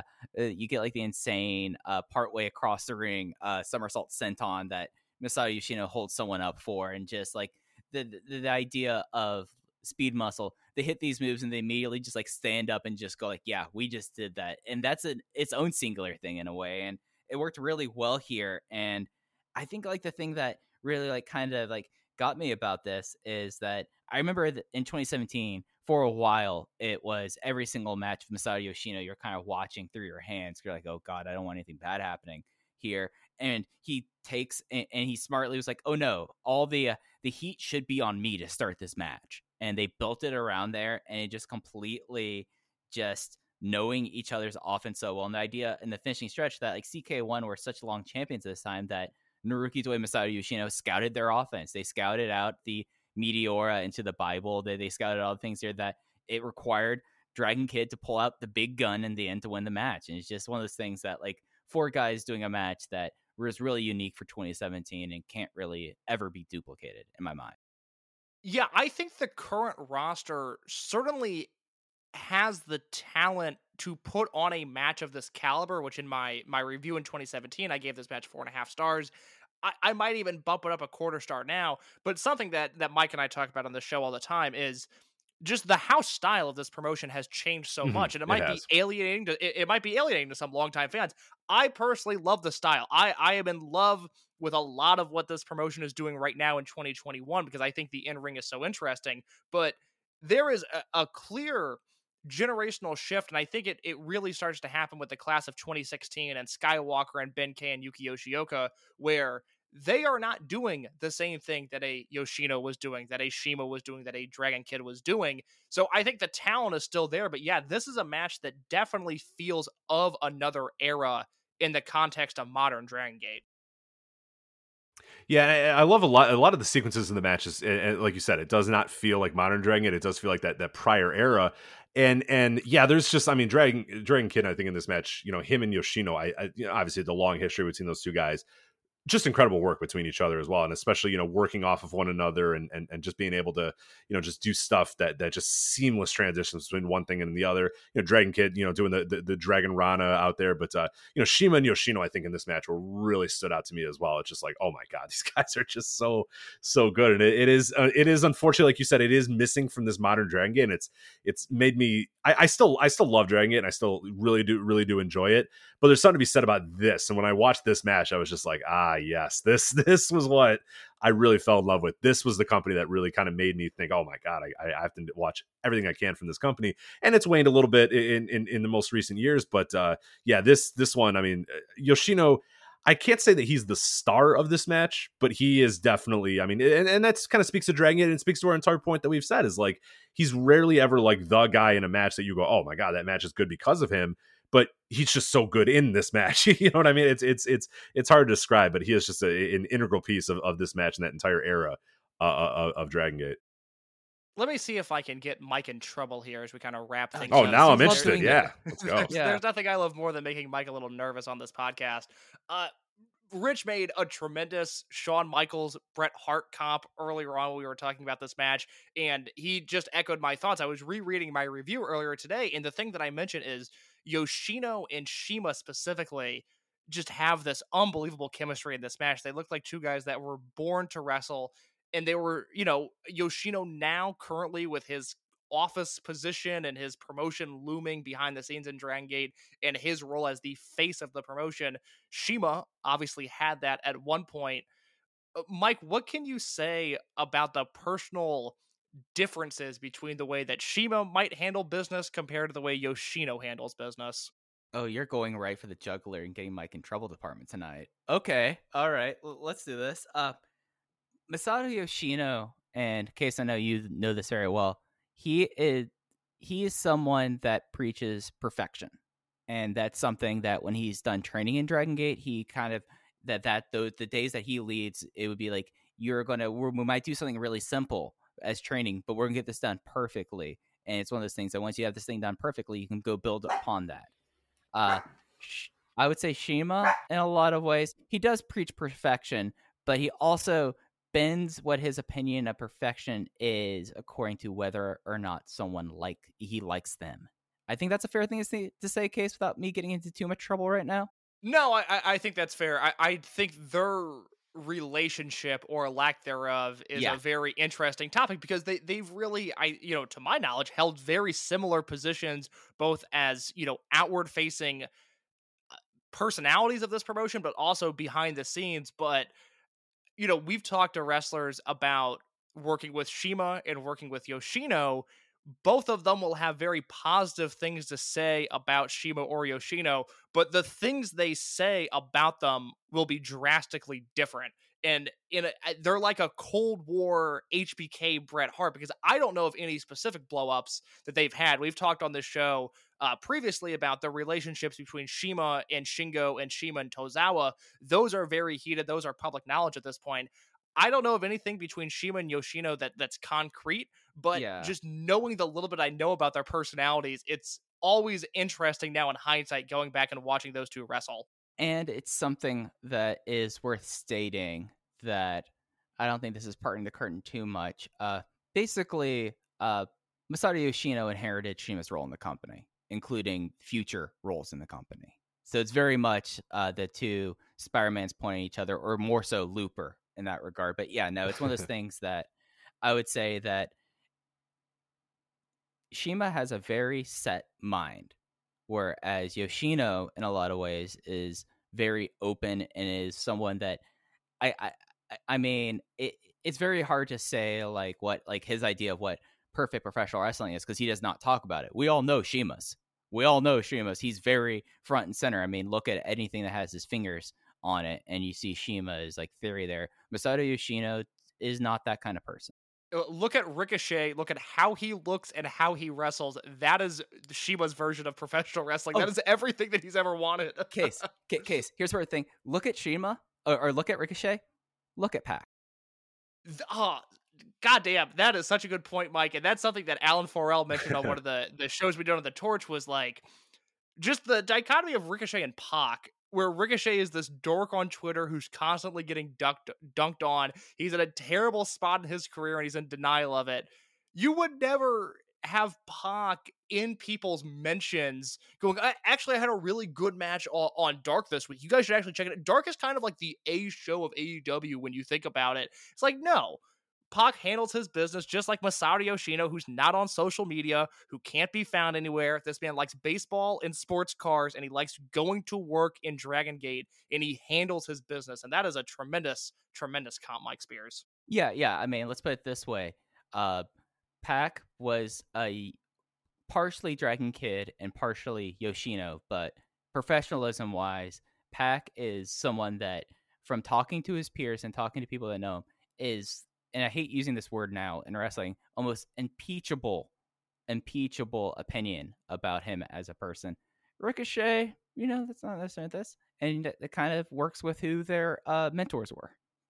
insane partway across the ring somersault senton that Masato Yoshino holds someone up for, and just like the idea of Speed Muscle, they hit these moves and they immediately just like stand up and just go like, yeah, we just did that. And that's its own singular thing in a way. And it worked really well here. And I think like the thing that really like kind of like got me about this is that I remember that in 2017, for a while, it was every single match of Masato Yoshino, you're kind of watching through your hands. You're like, oh God, I don't want anything bad happening here. And he takes and he smartly was like, oh no, all the heat should be on me to start this match. And they built it around there, and it just completely just knowing each other's offense so well. And the idea in the finishing stretch that like CK1 were such long champions at this time that Naruki Doi, Masato Yoshino scouted their offense. They scouted out the Meteora into the Bible. They scouted all the things here that it required Dragon Kid to pull out the big gun in the end to win the match. And it's just one of those things that like four guys doing a match that was really unique for 2017 and can't really ever be duplicated in my mind. Yeah, I think the current roster certainly has the talent to put on a match of this caliber, which in my review in 2017, I gave this match 4.5 stars. I might even bump it up a quarter star now, but something that Mike and I talk about on the show all the time is just the house style of this promotion has changed so much, and it might be alienating to some longtime fans. I personally love the style. I am in love with a lot of what this promotion is doing right now in 2021, because I think the in-ring is so interesting, but there is a clear generational shift, and I think it really starts to happen with the class of 2016 and Skywalker and Ben-K and Yuki Yoshioka, where they are not doing the same thing that a Yoshino was doing, that a Shima was doing, that a Dragon Kid was doing. So I think the talent is still there, but yeah, this is a match that definitely feels of another era in the context of modern Dragon Gate. Yeah, I love a lot of the sequences in the matches. Like you said, it does not feel like modern Dragon Gate. It does feel like that prior era. And yeah, there's just, I mean, Dragon Kid, I think in this match, him and Yoshino, I obviously the long history between those two guys, just incredible work between each other as well, and especially working off of one another and just being able to just do stuff that just seamless transitions between one thing and the other. Dragon Kid doing the Dragon Rana out there, but Shima and Yoshino, I think in this match were really stood out to me as well. It's just like, oh my god, these guys are just so good, and it is unfortunately, like you said, it is missing from this modern Dragon Gate. And it's made me I still love Dragon Gate, and I still really do enjoy it, but there's something to be said about this. And when I watched this match, I was just like, yes, this was what I really fell in love with. This was the company that really kind of made me think, oh my god, I have to watch everything I can from this company. And it's waned a little bit in the most recent years, but yeah, this one, I mean, Yoshino, I can't say that he's the star of this match, but he is definitely, I mean, and that's kind of speaks to Dragon Gate, and speaks to our entire point that we've said, is like, he's rarely ever like the guy in a match that you go, oh my god, that match is good because of him. But he's just so good in this match. You know what I mean? It's hard to describe, but he is just an integral piece of this match and that entire era of Dragon Gate. Let me see if I can get Mike in trouble here as we kind of wrap things up. Oh, now I'm interested. Yeah, let's go. There's nothing I love more than making Mike a little nervous on this podcast. Rich made a tremendous Shawn Michaels, Bret Hart comp earlier on when we were talking about this match, and he just echoed my thoughts. I was rereading my review earlier today, and the thing that I mentioned is Yoshino and Shima specifically just have this unbelievable chemistry in this match. They look like two guys that were born to wrestle, and they were, Yoshino now currently with his office position and his promotion looming behind the scenes in Dragon Gate and his role as the face of the promotion. Shima obviously had that at one point. Mike, what can you say about the personal differences between the way that Shima might handle business compared to the way Yoshino handles business? Oh, you're going right for the juggler and getting Mike in trouble department tonight. Okay. All right. Let's do this. Masato Yoshino, and in case I know you know this very well, he is someone that preaches perfection. And that's something that when he's done training in Dragon Gate, he kind of the days that he leads, it would be like, we might do something really simple as training, but we're gonna get this done perfectly. And it's one of those things that once you have this thing done perfectly, you can go build upon that. I would say Shima, in a lot of ways, he does preach perfection, but he also bends what his opinion of perfection is according to whether or not someone he likes them. I think that's a fair thing to say, Case, without me getting into too much trouble right now. No, I think that's fair. I think their relationship or lack thereof is a very interesting topic, because they've really, to my knowledge, held very similar positions, both as, outward facing personalities of this promotion, but also behind the scenes. But, we've talked to wrestlers about working with Shima and working with Yoshino. Both of them will have very positive things to say about Shima or Yoshino, but the things they say about them will be drastically different. And they're like a Cold War HBK Bret Hart, because I don't know of any specific blow-ups that they've had. We've talked on this show previously about the relationships between Shima and Shingo and Shima and Tozawa. Those are very heated. Those are public knowledge at this point. I don't know of anything between Shima and Yoshino that's concrete, but just knowing the little bit I know about their personalities, it's always interesting now in hindsight going back and watching those two wrestle. And it's something that is worth stating that I don't think this is parting the curtain too much. Basically, Masato Yoshino inherited Shima's role in the company, including future roles in the company. So it's very much the two Spider-Mans pointing at each other, or more so Looper in that regard. But yeah, no, it's one of those things that I would say that Shima has a very set mind, whereas Yoshino in a lot of ways is very open and is someone that I mean, it's very hard to say what his idea of what perfect professional wrestling is, because he does not talk about it. We all know Shima's. He's very front and center. I mean, look at anything that has his fingers on it, and you see Shima's theory there. Masato Yoshino is not that kind of person. Look at Ricochet. Look at how he looks and how he wrestles. That is Shima's version of professional wrestling. That is everything that he's ever wanted. Case. Here's the thing. Look at Shima, or look at Ricochet. Look at Pac. goddamn, that is such a good point, Mike. And that's something that Alan Forel mentioned on one of the shows we did on the Torch was like, just the dichotomy of Ricochet and Pac, where Ricochet is this dork on Twitter who's constantly getting dunked on. He's at a terrible spot in his career and he's in denial of it. You would never have Pac in people's mentions going, actually, I had a really good match on Dark this week. You guys should actually check it out. Dark is kind of like the A show of AEW when you think about it. It's like, no. Pac handles his business just like Masato Yoshino, who's not on social media, who can't be found anywhere. This man likes baseball and sports cars, and he likes going to work in Dragon Gate, and he handles his business. And that is a tremendous, tremendous comp, Mike Spears. Yeah. I mean, let's put it this way. Pac was a partially Dragon Kid and partially Yoshino, but professionalism-wise, Pac is someone that, from talking to his peers and talking to people that know him, is, and I hate using this word now in wrestling, almost impeachable opinion about him as a person. Ricochet, that's not necessarily this. And it kind of works with who their mentors were.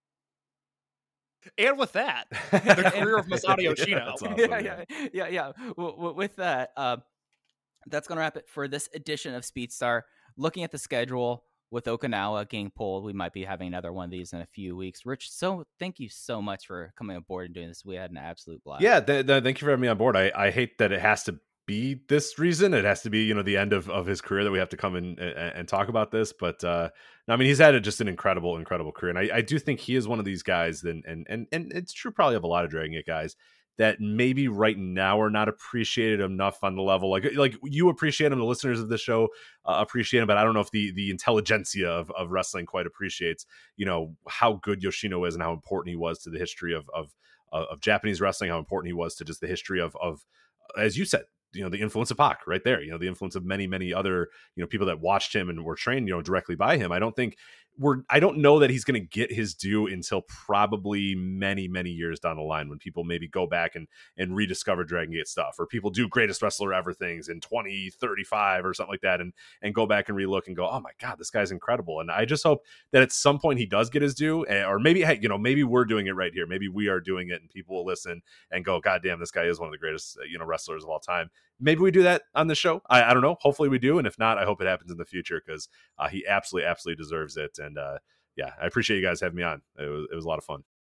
And with that, the career of Masato Yoshino. Awesome, Yeah. With that, that's going to wrap it for this edition of Speedstar. Looking at the schedule, with Okinawa getting pulled, we might be having another one of these in a few weeks. Rich, so thank you so much for coming aboard and doing this. We had an absolute blast. Yeah, thank you for having me on board. I hate that it has to be this reason. It has to be, the end of his career that we have to come in and talk about this. But I mean, he's had just an incredible career. And I do think he is one of these guys, and it's true probably of a lot of Dragon Gate guys, that maybe right now are not appreciated enough on the level. Like you appreciate him, the listeners of the show appreciate him, but I don't know if the intelligentsia of wrestling quite appreciates, how good Yoshino is and how important he was to the history of Japanese wrestling, how important he was to just the history of as you said, the influence of Pac right there, the influence of many, many other, people that watched him and were trained, directly by him. I don't know that he's going to get his due until probably many, many years down the line, when people maybe go back and rediscover Dragon Gate stuff, or people do Greatest Wrestler Ever things in 2035 or something like that, and go back and relook and go, oh my God, this guy's incredible. And I just hope that at some point he does get his due, or maybe, hey, maybe we're doing it right here. Maybe we are doing it and people will listen and go, God damn, this guy is one of the greatest, wrestlers of all time. Maybe we do that on the show. I don't know. Hopefully we do. And if not, I hope it happens in the future, because he absolutely deserves it. And yeah, I appreciate you guys having me on. It was a lot of fun.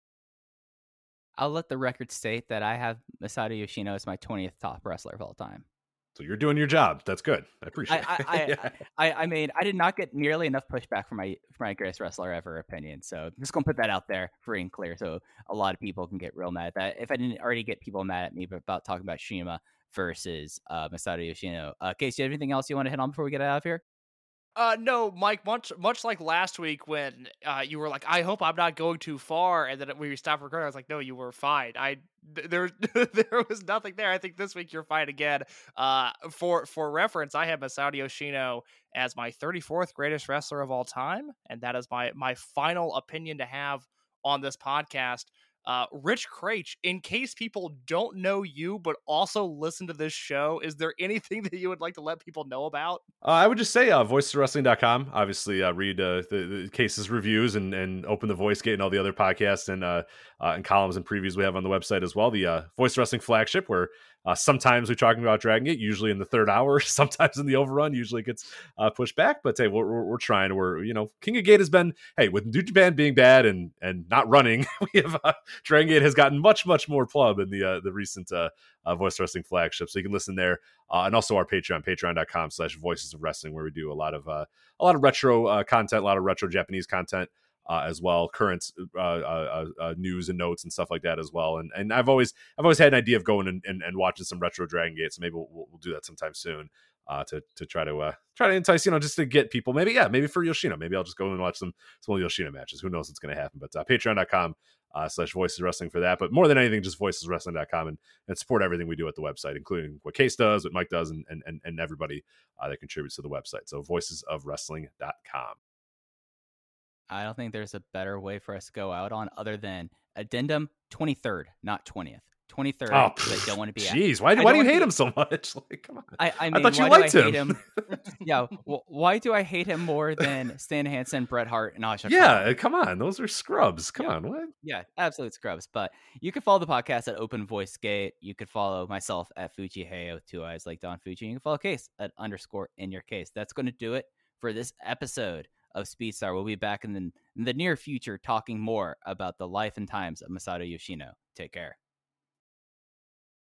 I'll let the record state that I have Masato Yoshino as my 20th top wrestler of all time. So you're doing your job. That's good. I appreciate it. I mean, I did not get nearly enough pushback for my greatest wrestler ever opinion. So I'm just going to put that out there free and clear, so a lot of people can get real mad at that. If I didn't already get people mad at me about talking about Shima versus Masato Yoshino. Case, do you have anything else you want to hit on before we get out of here? No, Mike, much like last week when you were like, I hope I'm not going too far, and then when we stopped recording, I was like, no, you were fine. There was nothing there. I think this week you're fine again. For reference, I have Masato Yoshino as my 34th greatest wrestler of all time, and that is my final opinion to have on this podcast. Rich Kraetsch, in case people don't know you but also listen to this show, is there anything that you would like to let people know about? I would just say voicesofwrestling.com. Obviously, read the cases reviews and open the Voice Gate and all the other podcasts and columns and previews we have on the website as well. The Voice Wrestling flagship, where sometimes we're talking about Dragon Gate, usually in the third hour, sometimes in the overrun, usually it gets pushed back. But hey, we're trying. We're King of Gate has been, hey, with New Japan being bad and not running, we have Dragon Gate has gotten much more plug in the recent Voice Wrestling flagship. So you can listen there, and also our patreon.com/Voices of Wrestling, where we do a lot of retro content, a lot of retro Japanese content. As well, current news and notes and stuff like that as well. And I've always had an idea of going and watching some retro Dragon Gate, so maybe we'll do that sometime soon to try to entice, just to get people. Maybe for Yoshino, maybe I'll just go and watch some of the Yoshino matches. Who knows what's going to happen? But patreon.com/Voices Wrestling for that. But more than anything, just voiceswrestling.com and support everything we do at the website, including what Case does, what Mike does, and everybody that contributes to the website. So voicesofwrestling.com. I don't think there's a better way for us to go out on other than addendum 23rd, not 20th. 23rd. Oh, because I don't want to be. Jeez, why do you hate him so much? Like, come on. I mean, thought you why liked do I him. hate him? Yeah, why do I hate him more than Stan Hansen, Bret Hart, and Asha? Yeah, come on. Those are scrubs. Come on, what? Yeah, absolute scrubs. But you can follow the podcast at Open Voice Gate. You could follow myself at Fuji Heyo, 2 eyes like Don Fuji. You can follow Case at _ in your case. That's going to do it for this episode of Speedstar. We'll be back in the near future talking more about the life and times of Masato Yoshino. Take care.